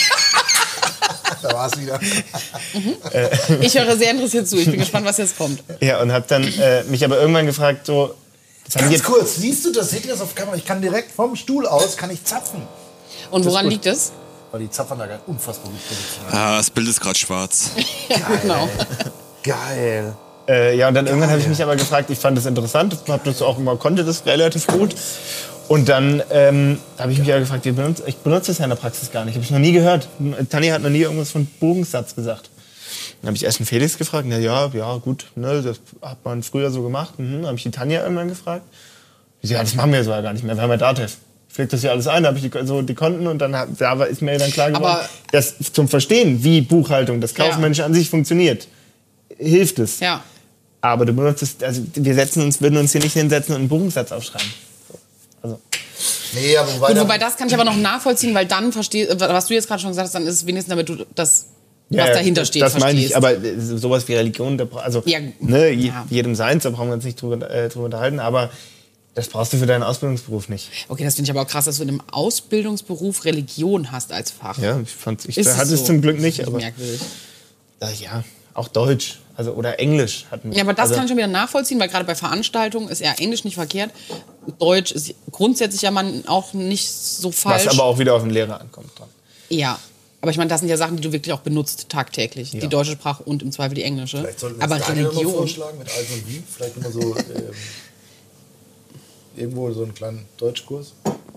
Da war es wieder. Ich höre sehr interessiert zu. Ich bin gespannt, was jetzt kommt. ja, und habe dann äh, mich aber irgendwann gefragt, so, das habe ich Ganz jetzt, kurz, siehst du das, seht ihr das auf Kamera? Ich kann direkt vom Stuhl aus, kann ich zapfen. Und woran gut. liegt es? Weil die Zapfanlage unfassbar gut positioniert. Ah, das Bild ist gerade schwarz. Genau. Geil. äh, ja, und dann irgendwann habe ich mich aber gefragt, ich fand das interessant, hab das auch immer, konnte das relativ gut. Und dann ähm, habe ich mich aber gefragt, wie benutze, ich benutze das ja in der Praxis gar nicht, habe ich noch nie gehört. Tanja hat noch nie irgendwas von Bogenssatz gesagt. Dann habe ich erst den Felix gefragt, na ja, ja gut, ne, das hat man früher so gemacht. Mhm. Dann habe ich die Tanja irgendwann gefragt. Ich so, ja, das machen wir so ja gar nicht mehr, wir haben ja Datev. Ich pflege das ja alles ein, da habe ich die, so die Konten und dann hab, da war- ist mir dann klar geworden, Aber- dass zum Verstehen, wie Buchhaltung, das Ja. Kaufmännische an sich funktioniert, hilft es. Ja. Aber du benutzt es, also wir setzen uns, würden uns hier nicht hinsetzen und einen Buchungssatz aufschreiben. Also, Nee, aber wobei, Gut, da- wobei das kann ich aber noch nachvollziehen, weil dann verstehst, was du jetzt gerade schon gesagt hast, dann ist es wenigstens, damit du das, ja, was dahinter steht, das meine ich, verstehst. aber äh, sowas wie Religion, da, bra- also Ja, ne, je, ja. jedem seins, da brauchen wir uns nicht drüber, äh, drüber unterhalten, aber das brauchst du für deinen Ausbildungsberuf nicht. Okay, das finde ich aber auch krass, dass du in einem Ausbildungsberuf Religion hast als Fach. Ja, ich fand, ich Ist hatte es es so? zum Glück nicht, Das aber finde ich merkwürdig. äh, ja, auch Deutsch, also oder Englisch hatten wir. Ja, aber das also, kann ich schon wieder nachvollziehen, weil gerade bei Veranstaltungen ist ja Englisch nicht verkehrt. Deutsch ist grundsätzlich ja man auch nicht so falsch. was aber auch wieder auf den Lehrer ankommt dran. Ja, aber ich meine, das sind ja Sachen, die du wirklich auch benutzt tagtäglich. Die deutsche Sprache und im Zweifel die englische. Vielleicht sollten wir Aber das Daniel noch mal Religion. vorschlagen mit Alt und Wie. Vielleicht immer so ähm, irgendwo so einen kleinen Deutschkurs.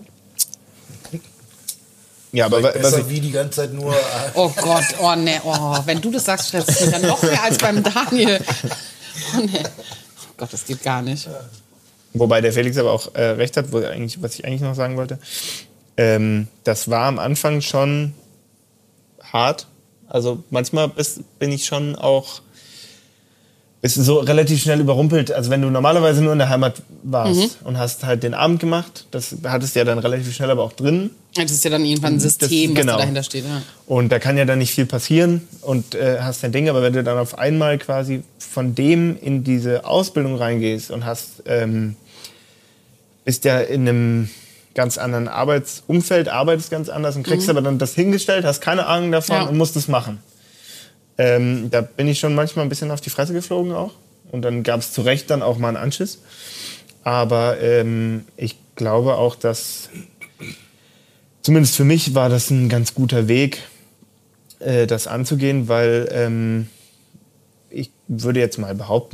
Ja, aber Vielleicht wa- was besser ich, wie die ganze Zeit nur. Äh, Oh Gott, oh ne, oh, wenn du das sagst, stresst es mich dann noch mehr als beim Daniel. Oh ne. Oh Gott, das geht gar nicht. wobei der Felix aber auch äh, recht hat, wo eigentlich, was ich eigentlich noch sagen wollte. Ähm, das war am Anfang schon hart. Also manchmal bist, bin ich schon auch bist so relativ schnell überrumpelt. Also wenn du normalerweise nur in der Heimat warst und hast halt den Abend gemacht, das hattest du ja dann relativ schnell aber auch drin. Das ist ja dann irgendwann ein System, Das- was genau. da dahinter steht. Ja. Und da kann ja dann nicht viel passieren und äh, hast dein Ding, aber wenn du dann auf einmal quasi von dem in diese Ausbildung reingehst und hast, ähm, bist ja in einem ganz anderen Arbeitsumfeld, arbeitest ganz anders und kriegst aber dann das hingestellt, hast keine Ahnung davon Ja. und musst es machen. Ähm, da bin ich schon manchmal ein bisschen auf die Fresse geflogen auch. Und dann gab es zu Recht dann auch mal einen Anschiss. Aber ähm, ich glaube auch, dass zumindest für mich war das ein ganz guter Weg, äh, das anzugehen, weil ähm, ich würde jetzt mal behaupten,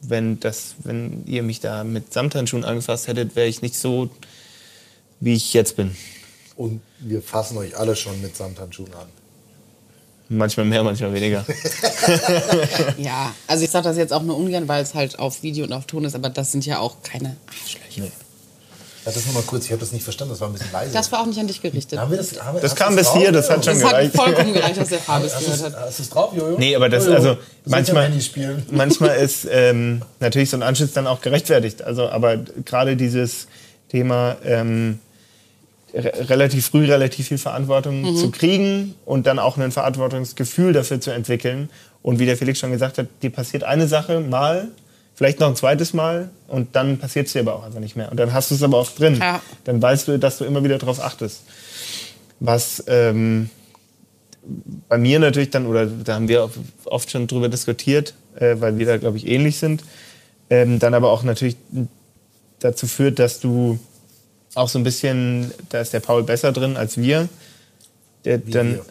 wenn, das, wenn ihr mich da mit Samthandschuhen angefasst hättet, wäre ich nicht so, wie ich jetzt bin. Und wir fassen euch alle schon mit Samthandschuhen an. Manchmal mehr, manchmal weniger. Ja, also ich sage das jetzt auch nur ungern, weil es halt auf Video und auf Ton ist, aber das sind ja auch keine Arschlöcher. Nee. Ja, das nur mal kurz, ich habe das nicht verstanden, das war ein bisschen leise. Das war auch nicht an dich gerichtet. Haben wir das, haben wir, Das hast kam du's bis drauf? hier, das hat schon Das hat gereicht. vollkommen gereicht, dass der Fabi es Hast gehört du hat. es drauf, Jojo? Nee, aber das, Jojo, also du sollst ja manchmal, Handy spielen. manchmal ist ähm, natürlich so ein Anschluss dann auch gerechtfertigt. Also, aber gerade dieses Thema ähm, re relativ früh relativ viel Verantwortung Mhm. zu kriegen und dann auch ein Verantwortungsgefühl dafür zu entwickeln. Und wie der Felix schon gesagt hat, dir passiert eine Sache mal, vielleicht noch ein zweites Mal und dann passiert es dir aber auch einfach nicht mehr. Und dann hast du es aber auch drin. Ja. Dann weißt du, dass du immer wieder darauf achtest. Was ähm, bei mir natürlich dann, oder da haben wir oft schon drüber diskutiert, äh, weil wir da, glaube ich, ähnlich sind, ähm, dann aber auch natürlich dazu führt, dass du auch so ein bisschen, da ist der Paul besser drin als wir, der Wie dann... wir.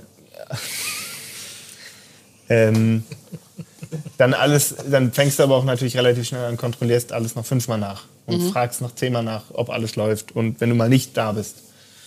ähm, dann alles, dann fängst du aber auch natürlich relativ schnell an, kontrollierst alles noch fünfmal nach und Mhm. fragst noch zehnmal nach, ob alles läuft und wenn du mal nicht da bist.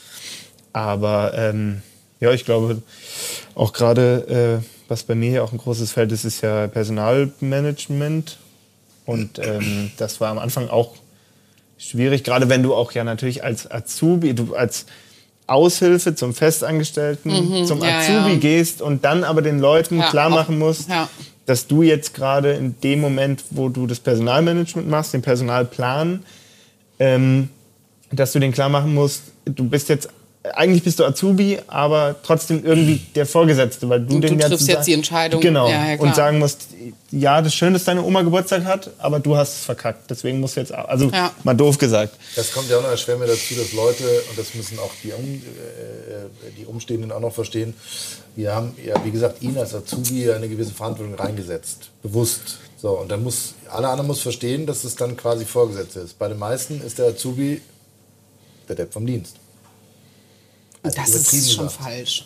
Aber ähm, ja, ich glaube, auch gerade, äh, was bei mir ja auch ein großes Feld ist, ist ja Personalmanagement und ähm, das war am Anfang auch schwierig, gerade wenn du auch ja natürlich als Azubi, du als Aushilfe zum Festangestellten, zum ja, Azubi ja. gehst und dann aber den Leuten Ja, klar auch- machen musst, ja. dass du jetzt gerade in dem Moment, wo du das Personalmanagement machst, den Personalplan, ähm, dass du den klar machen musst, du bist jetzt, eigentlich bist du Azubi, aber trotzdem irgendwie der Vorgesetzte, weil du Und den du ganzen triffst jetzt Tag- die Entscheidung. Genau. Ja, ja, klar. und sagen musst, ja, das ist schön, dass deine Oma Geburtstag hat, aber du hast es verkackt, deswegen musst du jetzt, also Ja. mal doof gesagt. Das kommt ja auch noch erschwer mit dazu, dass Leute, und das müssen auch die, um, äh, die Umstehenden auch noch verstehen, wir haben ja, wie gesagt, ihn als Azubi eine gewisse Verantwortung reingesetzt, bewusst. So, und dann muss, alle anderen muss verstehen, dass es dann quasi vorgesetzt ist. Bei den meisten ist der Azubi der Depp vom Dienst. Und das übertrieben ist schon gesagt. falsch.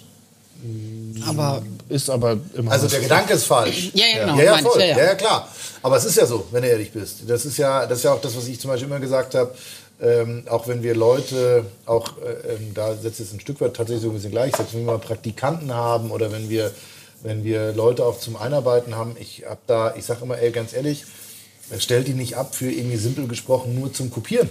Aber Ist aber immer Also noch der so. Gedanke ist falsch. Ja, ja, genau, Ja, ja, meine ich, voll. ja, Ja, ja. ja, klar. Aber es ist ja so, wenn du ehrlich bist. Das ist ja, das ist ja auch das, was ich zum Beispiel immer gesagt habe. Ähm, auch wenn wir Leute, auch äh, ähm, da setzt es ein Stück weit tatsächlich so ein bisschen gleichsetzen, wenn wir mal Praktikanten haben oder wenn wir, wenn wir Leute auch zum Einarbeiten haben. Ich hab da, ich sage immer, ey, ganz ehrlich, stellt die nicht ab für irgendwie simpel gesprochen nur zum Kopieren.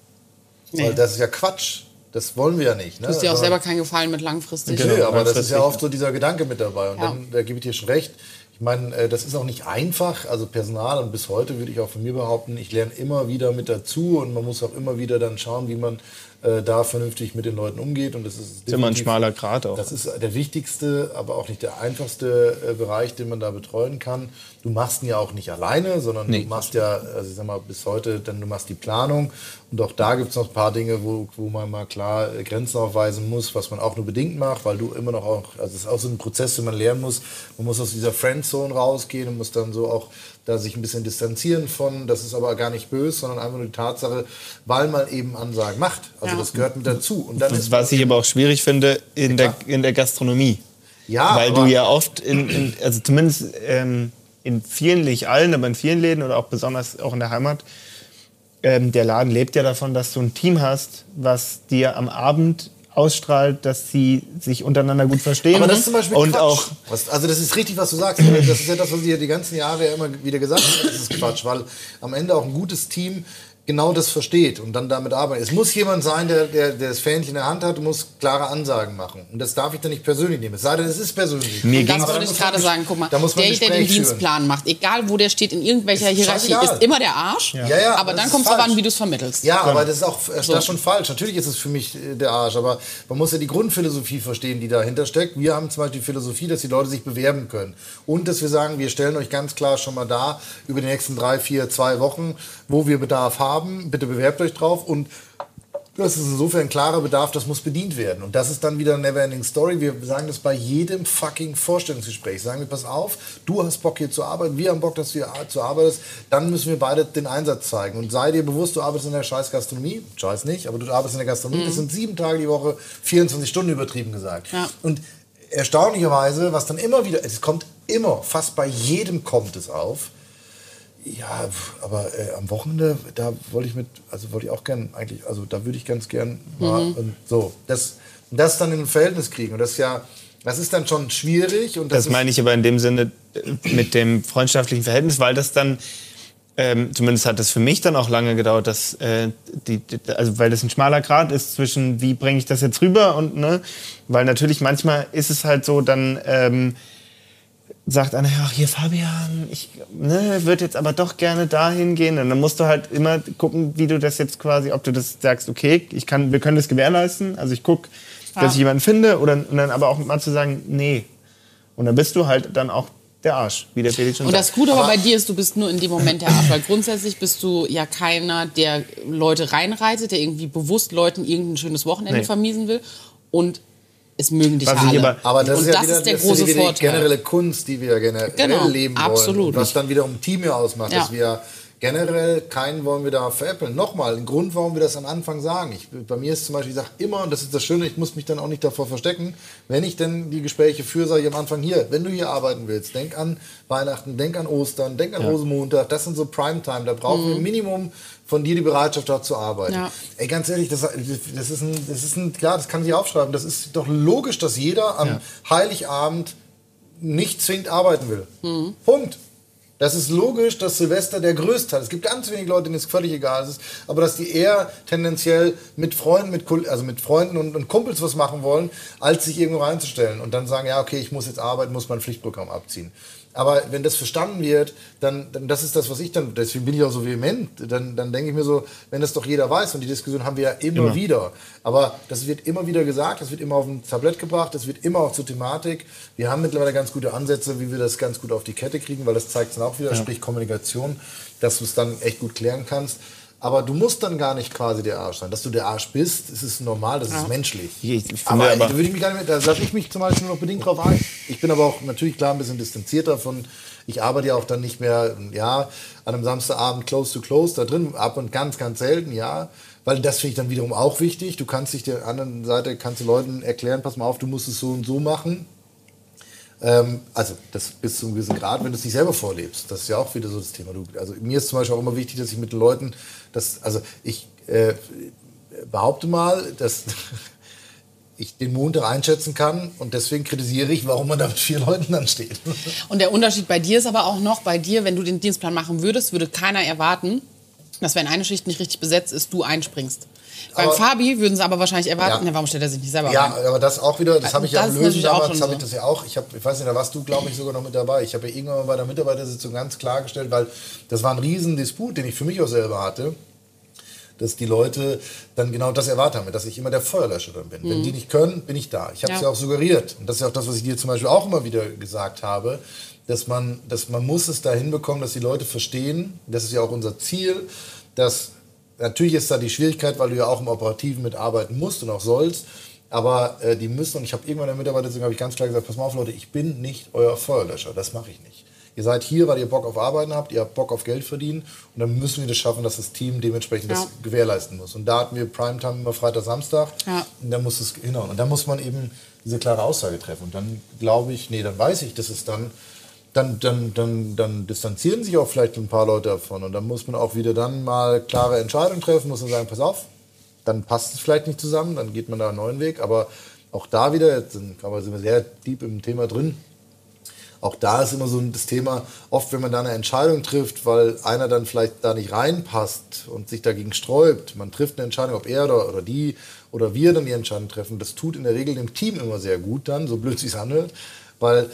Nee. Weil das ist ja Quatsch. Das wollen wir ja nicht. Ne? du hast dir auch Also- selber keinen Gefallen mit langfristig. Nö, Genau, aber das ist langfristig. ja oft so dieser Gedanke mit dabei. Und Ja. dann, da gebe ich dir schon recht. Ich meine, äh, das ist auch nicht einfach. Also Personal und bis heute würde ich auch von mir behaupten, ich lerne immer wieder mit dazu und man muss auch immer wieder dann schauen, wie man äh, da vernünftig mit den Leuten umgeht. Und das ist, Ist immer ein definitiv- schmaler Grat auch. Das ist der wichtigste, aber auch nicht der einfachste äh, Bereich, den man da betreuen kann. Du machst ihn ja auch nicht alleine, sondern Nee. du machst ja, also ich sag mal, bis heute, dann du machst die Planung. Und auch da gibt es noch ein paar Dinge, wo, wo man mal klar äh, Grenzen aufweisen muss, was man auch nur bedingt macht, weil du immer noch auch, also es ist auch so ein Prozess, den man lernen muss. Man muss aus dieser Friendzone rausgehen und muss dann so auch da sich ein bisschen distanzieren von, das ist aber gar nicht böse, sondern einfach nur die Tatsache, weil man eben Ansagen macht. Also Ja. das gehört mit dazu. Und dann ist Was ich aber auch schwierig finde in der, in der Gastronomie. ja, Weil aber- du ja oft, in, in, also zumindest ähm, in vielen, nicht allen, aber in vielen Läden oder auch besonders auch in der Heimat, ähm, der Laden lebt ja davon, dass du ein Team hast, was dir am Abend ausstrahlt, dass sie sich untereinander gut verstehen. Aber das ist zum Beispiel und Quatsch. auch Was, also das ist richtig, was du sagst. Das ist ja das, was ich ja die ganzen Jahre ja immer wieder gesagt habe. Das ist Quatsch, weil am Ende auch ein gutes Team genau das versteht und dann damit arbeitet. Es muss jemand sein, der, der, der das Fähnchen in der Hand hat und muss klare Ansagen machen. Und das darf ich dann nicht persönlich nehmen. Es sei denn, es ist persönlich. Mir Und das ging's- wollte ich gerade sagen, guck mal, da muss man der, ein der den Gespräch Dienstplan macht, egal wo der steht, in irgendwelcher Ist Hierarchie, scheißegal. ist immer der Arsch. Ja, ja, aber das dann ist kommt es darauf falsch. an, wie du es vermittelst. Ja, aber das ist auch das So. ist schon falsch. Natürlich ist es für mich äh, der Arsch, aber man muss ja die Grundphilosophie verstehen, die dahinter steckt. Wir haben zum Beispiel die Philosophie, dass die Leute sich bewerben können. Und dass wir sagen, wir stellen euch ganz klar schon mal da über die nächsten drei, vier, zwei Wochen, wo wir Bedarf haben. Bitte bewerbt euch drauf. Und das ist insofern ein klarer Bedarf, das muss bedient werden. Und das ist dann wieder eine Neverending Story. Wir sagen das bei jedem fucking Vorstellungsgespräch. Sagen wir, pass auf, du hast Bock hier zu arbeiten, wir haben Bock, dass du hier zu arbeitest. Dann müssen wir beide den Einsatz zeigen. Und sei dir bewusst, du arbeitest in der scheiß Gastronomie. Scheiß nicht, aber du arbeitest in der Gastronomie. Das sind sieben Tage die Woche, vierundzwanzig Stunden übertrieben gesagt. Ja. Und erstaunlicherweise, was dann immer wieder, es kommt immer, fast bei jedem kommt es auf, Ja, aber äh, am Wochenende, da wollte ich mit, also wollte ich auch gern eigentlich, also da würde ich ganz gern mal Mhm. und so, das, das dann in ein Verhältnis kriegen. Und das ist ja, das ist dann schon schwierig. Und das Das meine ich aber in dem Sinne äh, mit dem freundschaftlichen Verhältnis, weil das dann, ähm, zumindest hat das für mich dann auch lange gedauert, dass, äh, die, die, also weil das ein schmaler Grat ist zwischen, wie bringe ich das jetzt rüber und, ne, weil natürlich manchmal ist es halt so, dann, ähm, sagt einer, ja, hier Fabian, ich ne, würde jetzt aber doch gerne dahin gehen. Und dann musst du halt immer gucken, wie du das jetzt quasi, ob du das sagst, okay, ich kann, wir können das gewährleisten. Also ich gucke, Ja. dass ich jemanden finde. Oder, und dann aber auch mal zu sagen, nee. Und dann bist du halt dann auch der Arsch, wie der Felix schon Und sagt. das Gute aber bei dir ist, du bist nur in dem Moment der Arsch, weil grundsätzlich bist du ja keiner, der Leute reinreitet, der irgendwie bewusst Leuten irgendein schönes Wochenende Nee. vermiesen will. Und es mögen dich Was ich alle. aber- Aber das und ist ja das wieder, ist der das große ist wieder die Vorteil. generelle Kunst, die wir generell Genau, leben wollen. absolut. Und was dann wiederum Team hier ausmacht, Ja. dass wir generell keinen wollen wir da veräppeln. Nochmal, ein Grund, warum wir das am Anfang sagen. Ich, bei mir ist zum Beispiel, ich sage immer, und das ist das Schöne, ich muss mich dann auch nicht davor verstecken, wenn ich denn die Gespräche führe, sage ich am Anfang, hier, wenn du hier arbeiten willst, denk an Weihnachten, denk an Ostern, denk an Rosenmontag, das sind so Primetime, da brauchen wir Minimum von dir die Bereitschaft, dort zu arbeiten. Ja. Ey, ganz ehrlich, das, das ist ein, das ist ein, klar, das kann sich aufschreiben, das ist doch logisch, dass jeder am Heiligabend nicht zwingend arbeiten will. Punkt. Das ist logisch, dass Silvester der größte Teil ist. Es gibt ganz wenige Leute, denen es völlig egal ist, aber dass die eher tendenziell mit Freunden, mit, Kul- also mit Freunden und, und Kumpels was machen wollen, als sich irgendwo reinzustellen und dann sagen, ja, okay, ich muss jetzt arbeiten, muss mein Pflichtprogramm abziehen. Aber wenn das verstanden wird, dann, dann das ist das, was ich dann, deswegen bin ich auch so vehement, dann, dann denke ich mir so, wenn das doch jeder weiß, und die Diskussion haben wir ja immer, Immer. wieder, aber das wird immer wieder gesagt, das wird immer auf ein Tablett gebracht, das wird immer auch zur Thematik. Wir haben mittlerweile ganz gute Ansätze, wie wir das ganz gut auf die Kette kriegen, weil das zeigt es dann auch wieder, sprich Kommunikation, dass du es dann echt gut klären kannst. Aber du musst dann gar nicht quasi der Arsch sein. Dass du der Arsch bist, das ist normal, das ist menschlich. Ich- ich finde aber, aber- da würde ich mich gar nicht mehr, da lasse ich mich zum Beispiel nur noch bedingt drauf ein. Ich bin aber auch natürlich klar ein bisschen distanziert davon. Ich arbeite ja auch dann nicht mehr, ja, an einem Samstagabend close to close da drin, ab und ganz, ganz selten, ja. Weil das finde ich dann wiederum auch wichtig. Du kannst dich der anderen Seite, kannst du Leuten erklären, pass mal auf, du musst es so und so machen. Ähm, also das bis zu einem gewissen Grad, wenn du es nicht selber vorlebst. Das ist ja auch wieder so das Thema. Du, also mir ist zum Beispiel auch immer wichtig, dass ich mit den Leuten, das, also ich äh, behaupte mal, dass ich den Montag einschätzen kann und deswegen kritisiere ich, warum man da mit vier Leuten dann steht. Und der Unterschied bei dir ist aber auch noch, bei dir, wenn du den Dienstplan machen würdest, würde keiner erwarten, dass wenn eine Schicht nicht richtig besetzt ist, du einspringst. Beim Aber- Fabi würden sie aber wahrscheinlich erwarten, Ja. na, warum stellt er sich nicht selber Ja, rein? aber das auch wieder, das habe ich ja Das im ist Lösen natürlich auch damals, schon habe ich so. das ja auch. Ich, hab, ich weiß nicht, da warst du, glaube ich, sogar noch mit dabei. Ich habe ja irgendwann mal bei der Mitarbeitersitzung ganz klargestellt, weil das war ein Riesendisput, den ich für mich auch selber hatte, dass die Leute dann genau das erwartet haben, dass ich immer der Feuerlöscher dann bin. Wenn die nicht können, bin ich da. Ich habe es Ja. ja auch suggeriert. Und das ist ja auch das, was ich dir zum Beispiel auch immer wieder gesagt habe, dass man, dass man muss es da hinbekommen, dass die Leute verstehen, das ist ja auch unser Ziel, dass natürlich ist da die Schwierigkeit, weil du ja auch im Operativen mitarbeiten musst und auch sollst, aber äh, die müssen, und ich habe irgendwann der Mitarbeiter, deswegen habe ich ganz klar gesagt, pass mal auf Leute, ich bin nicht euer Feuerlöscher, das mache ich nicht. Ihr seid hier, weil ihr Bock auf Arbeiten habt, ihr habt Bock auf Geld verdienen und dann müssen wir das schaffen, dass das Team dementsprechend Ja. das gewährleisten muss. Und da hatten wir Primetime immer Freitag, Samstag Ja. und dann muss es hinhauen. Und dann muss man eben diese klare Aussage treffen. Und dann glaube ich, nee, dann weiß ich, dass es dann Dann, dann, dann, dann distanzieren sich auch vielleicht ein paar Leute davon. Und dann muss man auch wieder dann mal klare Entscheidungen treffen, muss man sagen, pass auf, dann passt es vielleicht nicht zusammen, dann geht man da einen neuen Weg. Aber auch da wieder, jetzt sind wir sehr deep im Thema drin, auch da ist immer so das Thema, oft wenn man da eine Entscheidung trifft, weil einer dann vielleicht da nicht reinpasst und sich dagegen sträubt, man trifft eine Entscheidung, ob er oder, oder die oder wir dann die Entscheidung treffen, das tut in der Regel dem Team immer sehr gut dann, so blöd sich's anhört, weil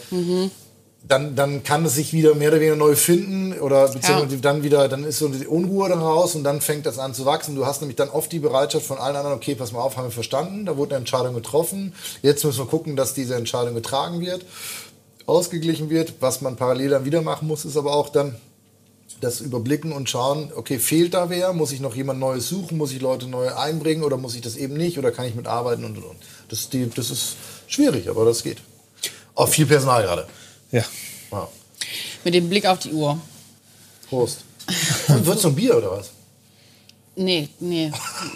dann, dann kann es sich wieder mehr oder weniger neu finden oder beziehungsweise Ja. dann wieder, dann ist so die Unruhe dann raus und dann fängt das an zu wachsen. Du hast nämlich dann oft die Bereitschaft von allen anderen, okay, pass mal auf, haben wir verstanden, da wurde eine Entscheidung getroffen, jetzt müssen wir gucken, dass diese Entscheidung getragen wird, ausgeglichen wird. Was man parallel dann wieder machen muss, ist aber auch dann das überblicken und schauen, okay, fehlt da wer? Muss ich noch jemand Neues suchen? Muss ich Leute neu einbringen oder muss ich das eben nicht? Oder kann ich mitarbeiten und und und. Das, ist die, das ist schwierig, aber das geht. Auch viel Personal gerade. Ja. Ja. Mit dem Blick auf die Uhr. Prost. Und wird's noch ein Bier oder was? Nee, nee.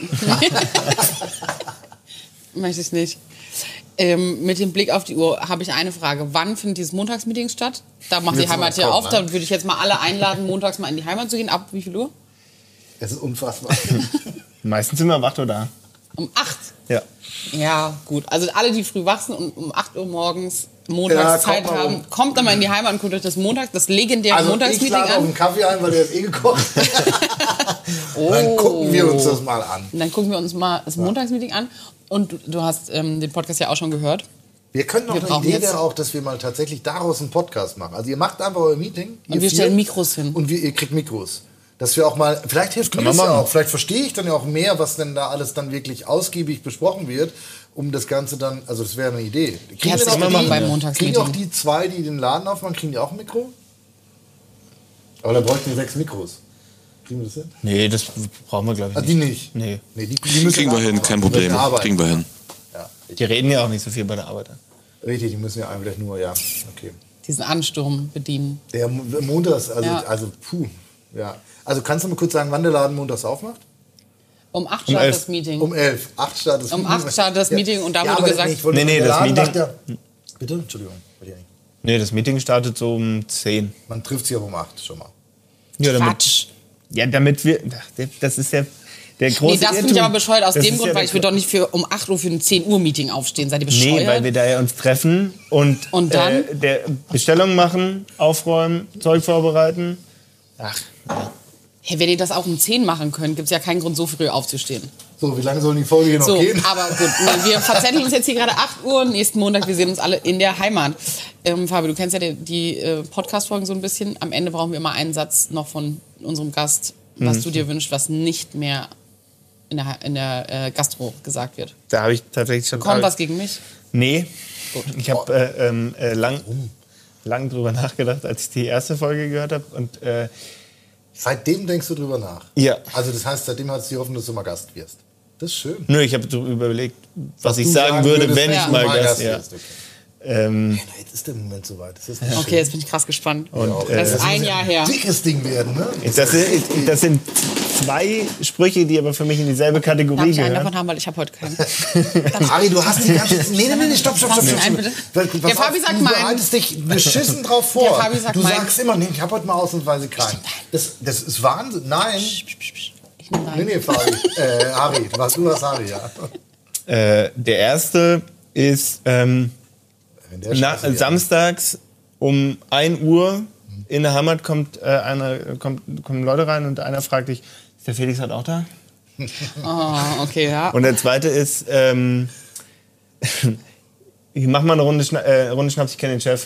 Möchte ich nicht. Ähm, mit dem Blick auf die Uhr habe ich eine Frage. Wann findet dieses Montagsmeeting statt? Da macht die Willst du Heimat mal ja kommen, auf. ne? Da würde ich jetzt mal alle einladen, montags mal in die Heimat zu gehen. Ab wie viel Uhr? Es ist unfassbar. Meistens sind wir um acht Uhr da. Um acht. Ja. Ja, gut. Also alle, die früh wach sind und um acht Uhr morgens montags Ja, kommt Zeit mal haben, rum. kommt dann mal in die Heimat und guckt euch das Montags, das legendäre Also ich Montagsmeeting lade auf einen an. Kaffee ein, weil der ist eh gekocht. Oh. Dann gucken wir uns das mal an. Und dann gucken wir uns mal das Montagsmeeting an. Und du, du hast ähm, den Podcast ja auch schon gehört. Wir können noch Wir eine brauchen Idee jetzt- wäre auch, dass wir mal tatsächlich daraus einen Podcast machen. Also ihr macht einfach euer Meeting. ihr Und wir vier, stellen Mikros hin. Und wir, ihr kriegt Mikros. Dass wir auch mal, vielleicht hilft mir man das ja machen. auch. Vielleicht verstehe ich dann ja auch mehr, was denn da alles dann wirklich ausgiebig besprochen wird, um das Ganze dann, also das wäre eine Idee. Kriegen Ja, das denn kann auch man die- machen beim Montagsmeeting. Kriegen auch die zwei, die den Laden aufmachen, kriegen die auch ein Mikro? Aber da bräuchten wir sechs Mikros. Kriegen wir das hin? Nee, das brauchen wir, glaube ich, Ah, die nicht. nicht? Nee. Nee, die, die müssen Kriegen wir hin, kein Problem. müssen arbeiten. Kriegen wir hin. Ja, Die reden ja auch nicht so viel bei der Arbeit. richtig, die müssen ja einfach nur, ja, okay. Diesen Ansturm bedienen. Der Mo- montags, also, Ja. also puh, ja. Also kannst du mal kurz sagen, wann der Laden montags aufmacht? Um acht Um startet elf. das Meeting. Um elf. Acht startet das Um acht startet das Meeting und da wurde aber gesagt- nee, ich wollte- Nee, nee, der das Laden Meeting- macht ja, bitte? Entschuldigung. bei dir nicht. Nee, das Meeting startet so um zehn. Man trifft sich aber um acht schon mal. Ja, damit, Quatsch. ja, damit wir. Ach, der- Das ist der, der große. Nee, das finde ich Irrtum. aber bescheuert aus Das dem ist Grund, ja weil der ich würde doch nicht für um acht Uhr für ein zehn Uhr Meeting aufstehen. Seid ihr bescheuert? Nee, weil wir da ja uns treffen und, Und dann? Äh, der Bestellung machen, aufräumen, Zeug vorbereiten. Ach, Hey, wenn ihr das auch um zehn machen könnt, gibt es ja keinen Grund, so früh aufzustehen. So, wie lange soll die Folge hier noch So, gehen? aber gut, nee, wir verzetteln uns jetzt hier gerade acht Uhr. Nächsten Montag, wir sehen uns alle in der Heimat. Ähm, Fabio, du kennst ja die, die äh, Podcast-Folgen so ein bisschen. Am Ende brauchen wir immer einen Satz noch von unserem Gast, was du dir wünschst, was nicht mehr in der, in der äh, Gastro gesagt wird. da habe ich tatsächlich schon. Kommt was gegen mich? Nee, ich habe äh, ähm, äh, lang, lang drüber nachgedacht, als ich die erste Folge gehört habe. Und äh, Seitdem denkst du drüber nach? Ja. Also das heißt, seitdem hast du die Hoffnung, dass du mal Gast wirst. Das ist schön. nö, ich habe drüber überlegt, was, ich du sagen, sagen würde, würdest, wenn wenn ich du mal mal Gast Gast ja. wirst, okay. ähm, Ja, jetzt ist der Moment soweit. Das ist nicht Okay, jetzt bin ich krass gespannt. und, Das äh, ist ein Jahr her. dickes Ding werden, ne? das, sind, das sind zwei Sprüche, die aber für mich in dieselbe Darf Kategorie ich einen gehören. davon haben, weil ich habe heute keinen. Ari, du hast die ganze... Nee, nee, nee, stopp, stopp, stopp. Darf ich stopp, einen, stopp. bitte? Weil, pass Der Fabi auf, sagt du meinen. bereitest dich beschissen drauf vor. Der Fabi sagt du meinen. sagst immer, nee, ich habe heute mal ausnahmsweise keinen. Das, das ist Wahnsinn. Nein. Ich nehme Nee, einen. nee, Fabi. Äh, Ari, du hast, du hast Ari, ja. Äh, der erste ist ähm, Wenn der na, Scheiße wird. samstags um ein Uhr in der Heimat kommt, äh, einer, kommt, kommen Leute rein und einer fragt dich, ist der Felix heute auch da? Oh, okay, ja. Und der zweite ist, ähm, ich mach mal eine Runde, Schna äh, Runde Schnaps, ich kenne den Chef.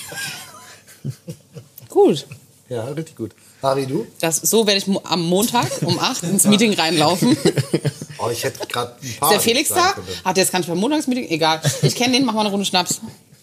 Gut. Ja, richtig gut. Ari, du? Das, so werde ich mo- am Montag um acht ins Meeting reinlaufen. Oh, ich hätte gerade ein Ist paar. der Felix die da? ich sagen könnte. Hat der jetzt gar nicht beim Montagsmeeting? Egal. Ich kenne den, mach mal eine Runde Schnaps.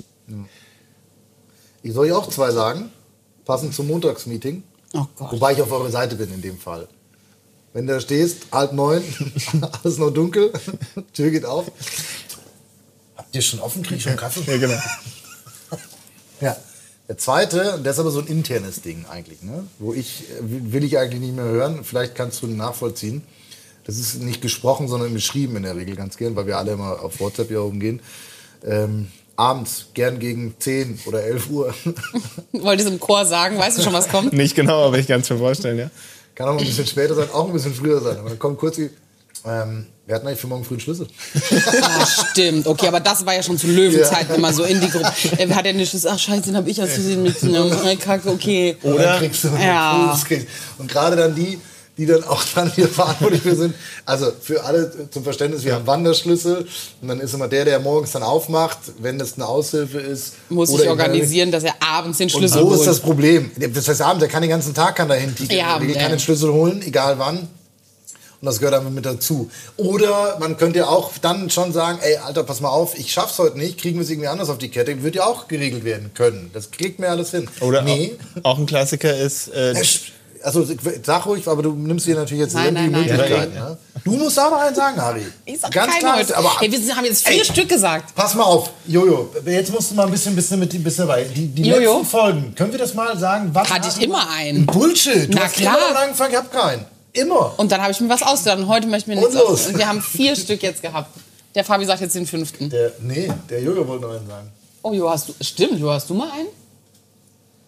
Ich soll ja auch zwei sagen, passend zum Montagsmeeting. Oh Gott. Wobei ich auf eurer Seite bin in dem Fall. Wenn du da stehst, halb neun, alles noch dunkel, Tür geht auf. Habt ihr schon offen? Krieg ich schon Kaffee? Ja, genau. Ja. Der zweite, und das ist aber so ein internes Ding eigentlich, ne? Wo ich, äh, will ich eigentlich nicht mehr hören, vielleicht kannst du den nachvollziehen. Das ist nicht gesprochen, sondern geschrieben in der Regel ganz gern, weil wir alle immer auf WhatsApp hier rumgehen. Ähm, abends, gern gegen zehn oder elf Uhr. Wollte es im Chor sagen, weißt du schon, was kommt? Nicht genau, aber ich kann es mir vorstellen, ja. Kann auch ein bisschen später sein, auch ein bisschen früher sein. Aber dann kommt kurz die, ähm, wir hatten eigentlich für morgen früh einen Schlüssel. Ah, stimmt. Okay, aber das war ja schon zu Löwenzeiten immer so in die Gruppe. Äh, hat er nicht Schlüssel? Ach scheiße, den hab ich aus Versehen mitgenommen. Äh, Kacke, okay. Und dann kriegst du einen Ja. Fuß, kriegst- Und gerade dann die, die dann auch dann hier verantwortlich für sind. Also für alle zum Verständnis, wir haben Wanderschlüssel und dann ist immer der, der morgens dann aufmacht, wenn das eine Aushilfe ist. Muss oder sich in- organisieren, dass er abends den Und Schlüssel so holt. ist das Problem. Das heißt, abends, der kann den ganzen Tag kann dahin. Die, Ja, der ja. kann den Schlüssel holen, egal wann. Und das gehört einfach mit dazu. Oder man könnte ja auch dann schon sagen, ey, Alter, pass mal auf, ich schaff's heute nicht, kriegen wir es irgendwie anders auf die Kette. Wird ja auch geregelt werden können. Das kriegt mir alles hin. Oder nee. auch, auch ein Klassiker ist, äh, Also sag ruhig, aber du nimmst dir natürlich jetzt Nein, die nein, nein. Möglichkeit. Ne? Du musst aber einen sagen, Harry. Ich sag Ganz keinen klar. heute. Aber Hey, wir haben jetzt vier Ey. Stück gesagt. pass mal auf, Jojo. Jetzt musst du mal ein bisschen, bisschen mit ein bisschen dabei. Die, die Jojo? letzten Folgen, können wir das mal sagen? Was Hatte ich hatten- immer einen. Bullshit. Du Na hast klar. immer damit angefangen, ich hab keinen. Immer. Und dann habe ich mir was ausgedacht. Und heute möchte ich mir Und nichts los. aus. Und wir haben vier Stück jetzt gehabt. Der Fabi sagt jetzt den fünften. Der, nee, der Jojo wollte noch einen sagen. Oh, Jo, hast du. Stimmt, Jo, hast du mal einen?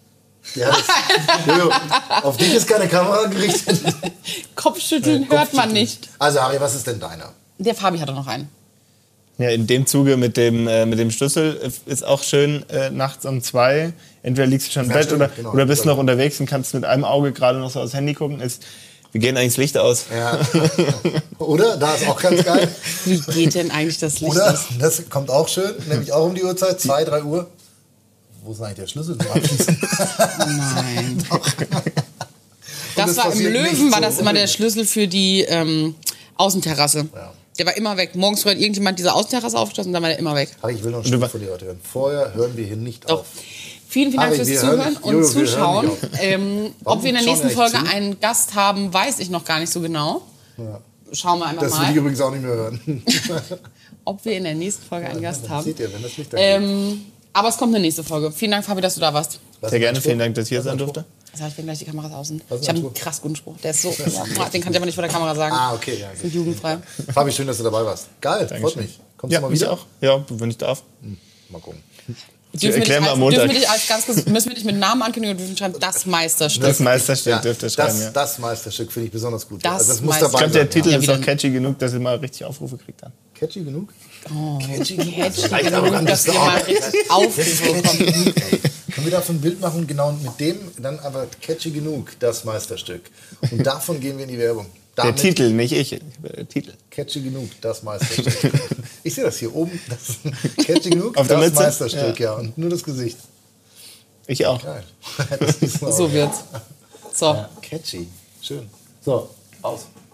Ja, das, Jojo, auf dich ist keine Kamera gerichtet. Kopfschütteln hört man nicht. Also Harry, was ist denn deiner? Der Fabi hatte noch einen. Ja, in dem Zuge mit dem, äh, mit dem Schlüssel ist auch schön äh, nachts um zwei. Entweder liegst du schon im Ja, Bett stimmt, oder, genau. oder bist noch unterwegs und kannst mit einem Auge gerade noch so aufs Handy gucken. Ist, wir gehen eigentlich das Licht aus. Ja. Oder? Da ist auch ganz geil. Wie geht denn eigentlich das Licht Oder? aus? Das kommt auch schön, nämlich auch um die Uhrzeit, zwei, drei Uhr. Wo ist denn eigentlich der Schlüssel zum Abschließen? Nein. das Das war im passiert Löwen, nicht war so. das immer der Schlüssel für die ähm, Außenterrasse. Ja. Der war immer weg. Morgens früh hat irgendjemand diese Außenterrasse aufgeschlossen und dann war der immer weg. Harry, ich will noch ein du Stück wa- von dir heute hören. Vorher hören wir hier nicht Doch. auf. Vielen, vielen Dank Harry, fürs wir hören Zuhören nicht- und Jojo, wir hören Zuschauen. nicht auf. Ähm, Warum ob wir in der schauen nächsten wir Folge eigentlich zu? einen Gast haben, weiß ich noch gar nicht so genau. Ja. Schauen wir einfach Das will ich mal, übrigens auch nicht mehr hören. ob wir in der nächsten Folge einen Gast haben. Seht ihr, wenn das Licht dann geht. Ähm, aber es kommt eine nächste Folge. Vielen Dank, Fabi, dass du da warst. Was Sehr ist gerne, dein vielen Spruch? Dank, dass ich hier Was ist sein dein durfte. Das heißt, ich bin gleich die Kameras außen. Was ist Ich habe dein einen Spruch? krass guten Spruch. Der ist so, ja, den kann ich aber nicht vor der Kamera sagen. Ah, okay. Ja, Sind jugendfrei. Fabi, schön, dass du dabei warst. Geil, freut mich. Kommst Ja, du mal mich wieder? auch. Ja, wenn ich darf. Mal gucken. Dürfen wir, dich erklären wir als, am Montag. dürfen wir dich als ganz kurz, müssen wir dich mit Namen ankündigen und dürfen schreiben, das Meisterstück. Das Meisterstück Ja, dürft ihr das, schreiben, ja. das Meisterstück finde ich besonders gut. Das also das muss Meisterstück. dabei Ich glaube, der sein. Titel Ja, ist wieder auch ein- catchy genug, dass ihr mal richtig Aufrufe kriegt dann. Ja. Catchy genug? Catchy genug, aber dass wir auch. mal richtig Aufrufe bekommen. Ey, können wir davon ein Bild machen? Genau, und mit dem dann aber catchy genug, das Meisterstück. Und davon gehen wir in die Werbung. Der Damit Titel, nicht ich. Der Titel. Catchy genug, das Meisterstück. Ich sehe das hier oben. Das, catchy genug, Auf der das Mütze? Meisterstück, ja. Und nur das Gesicht. Ich auch. Geil. Das ist So wird's. So. Catchy. Schön. So, aus.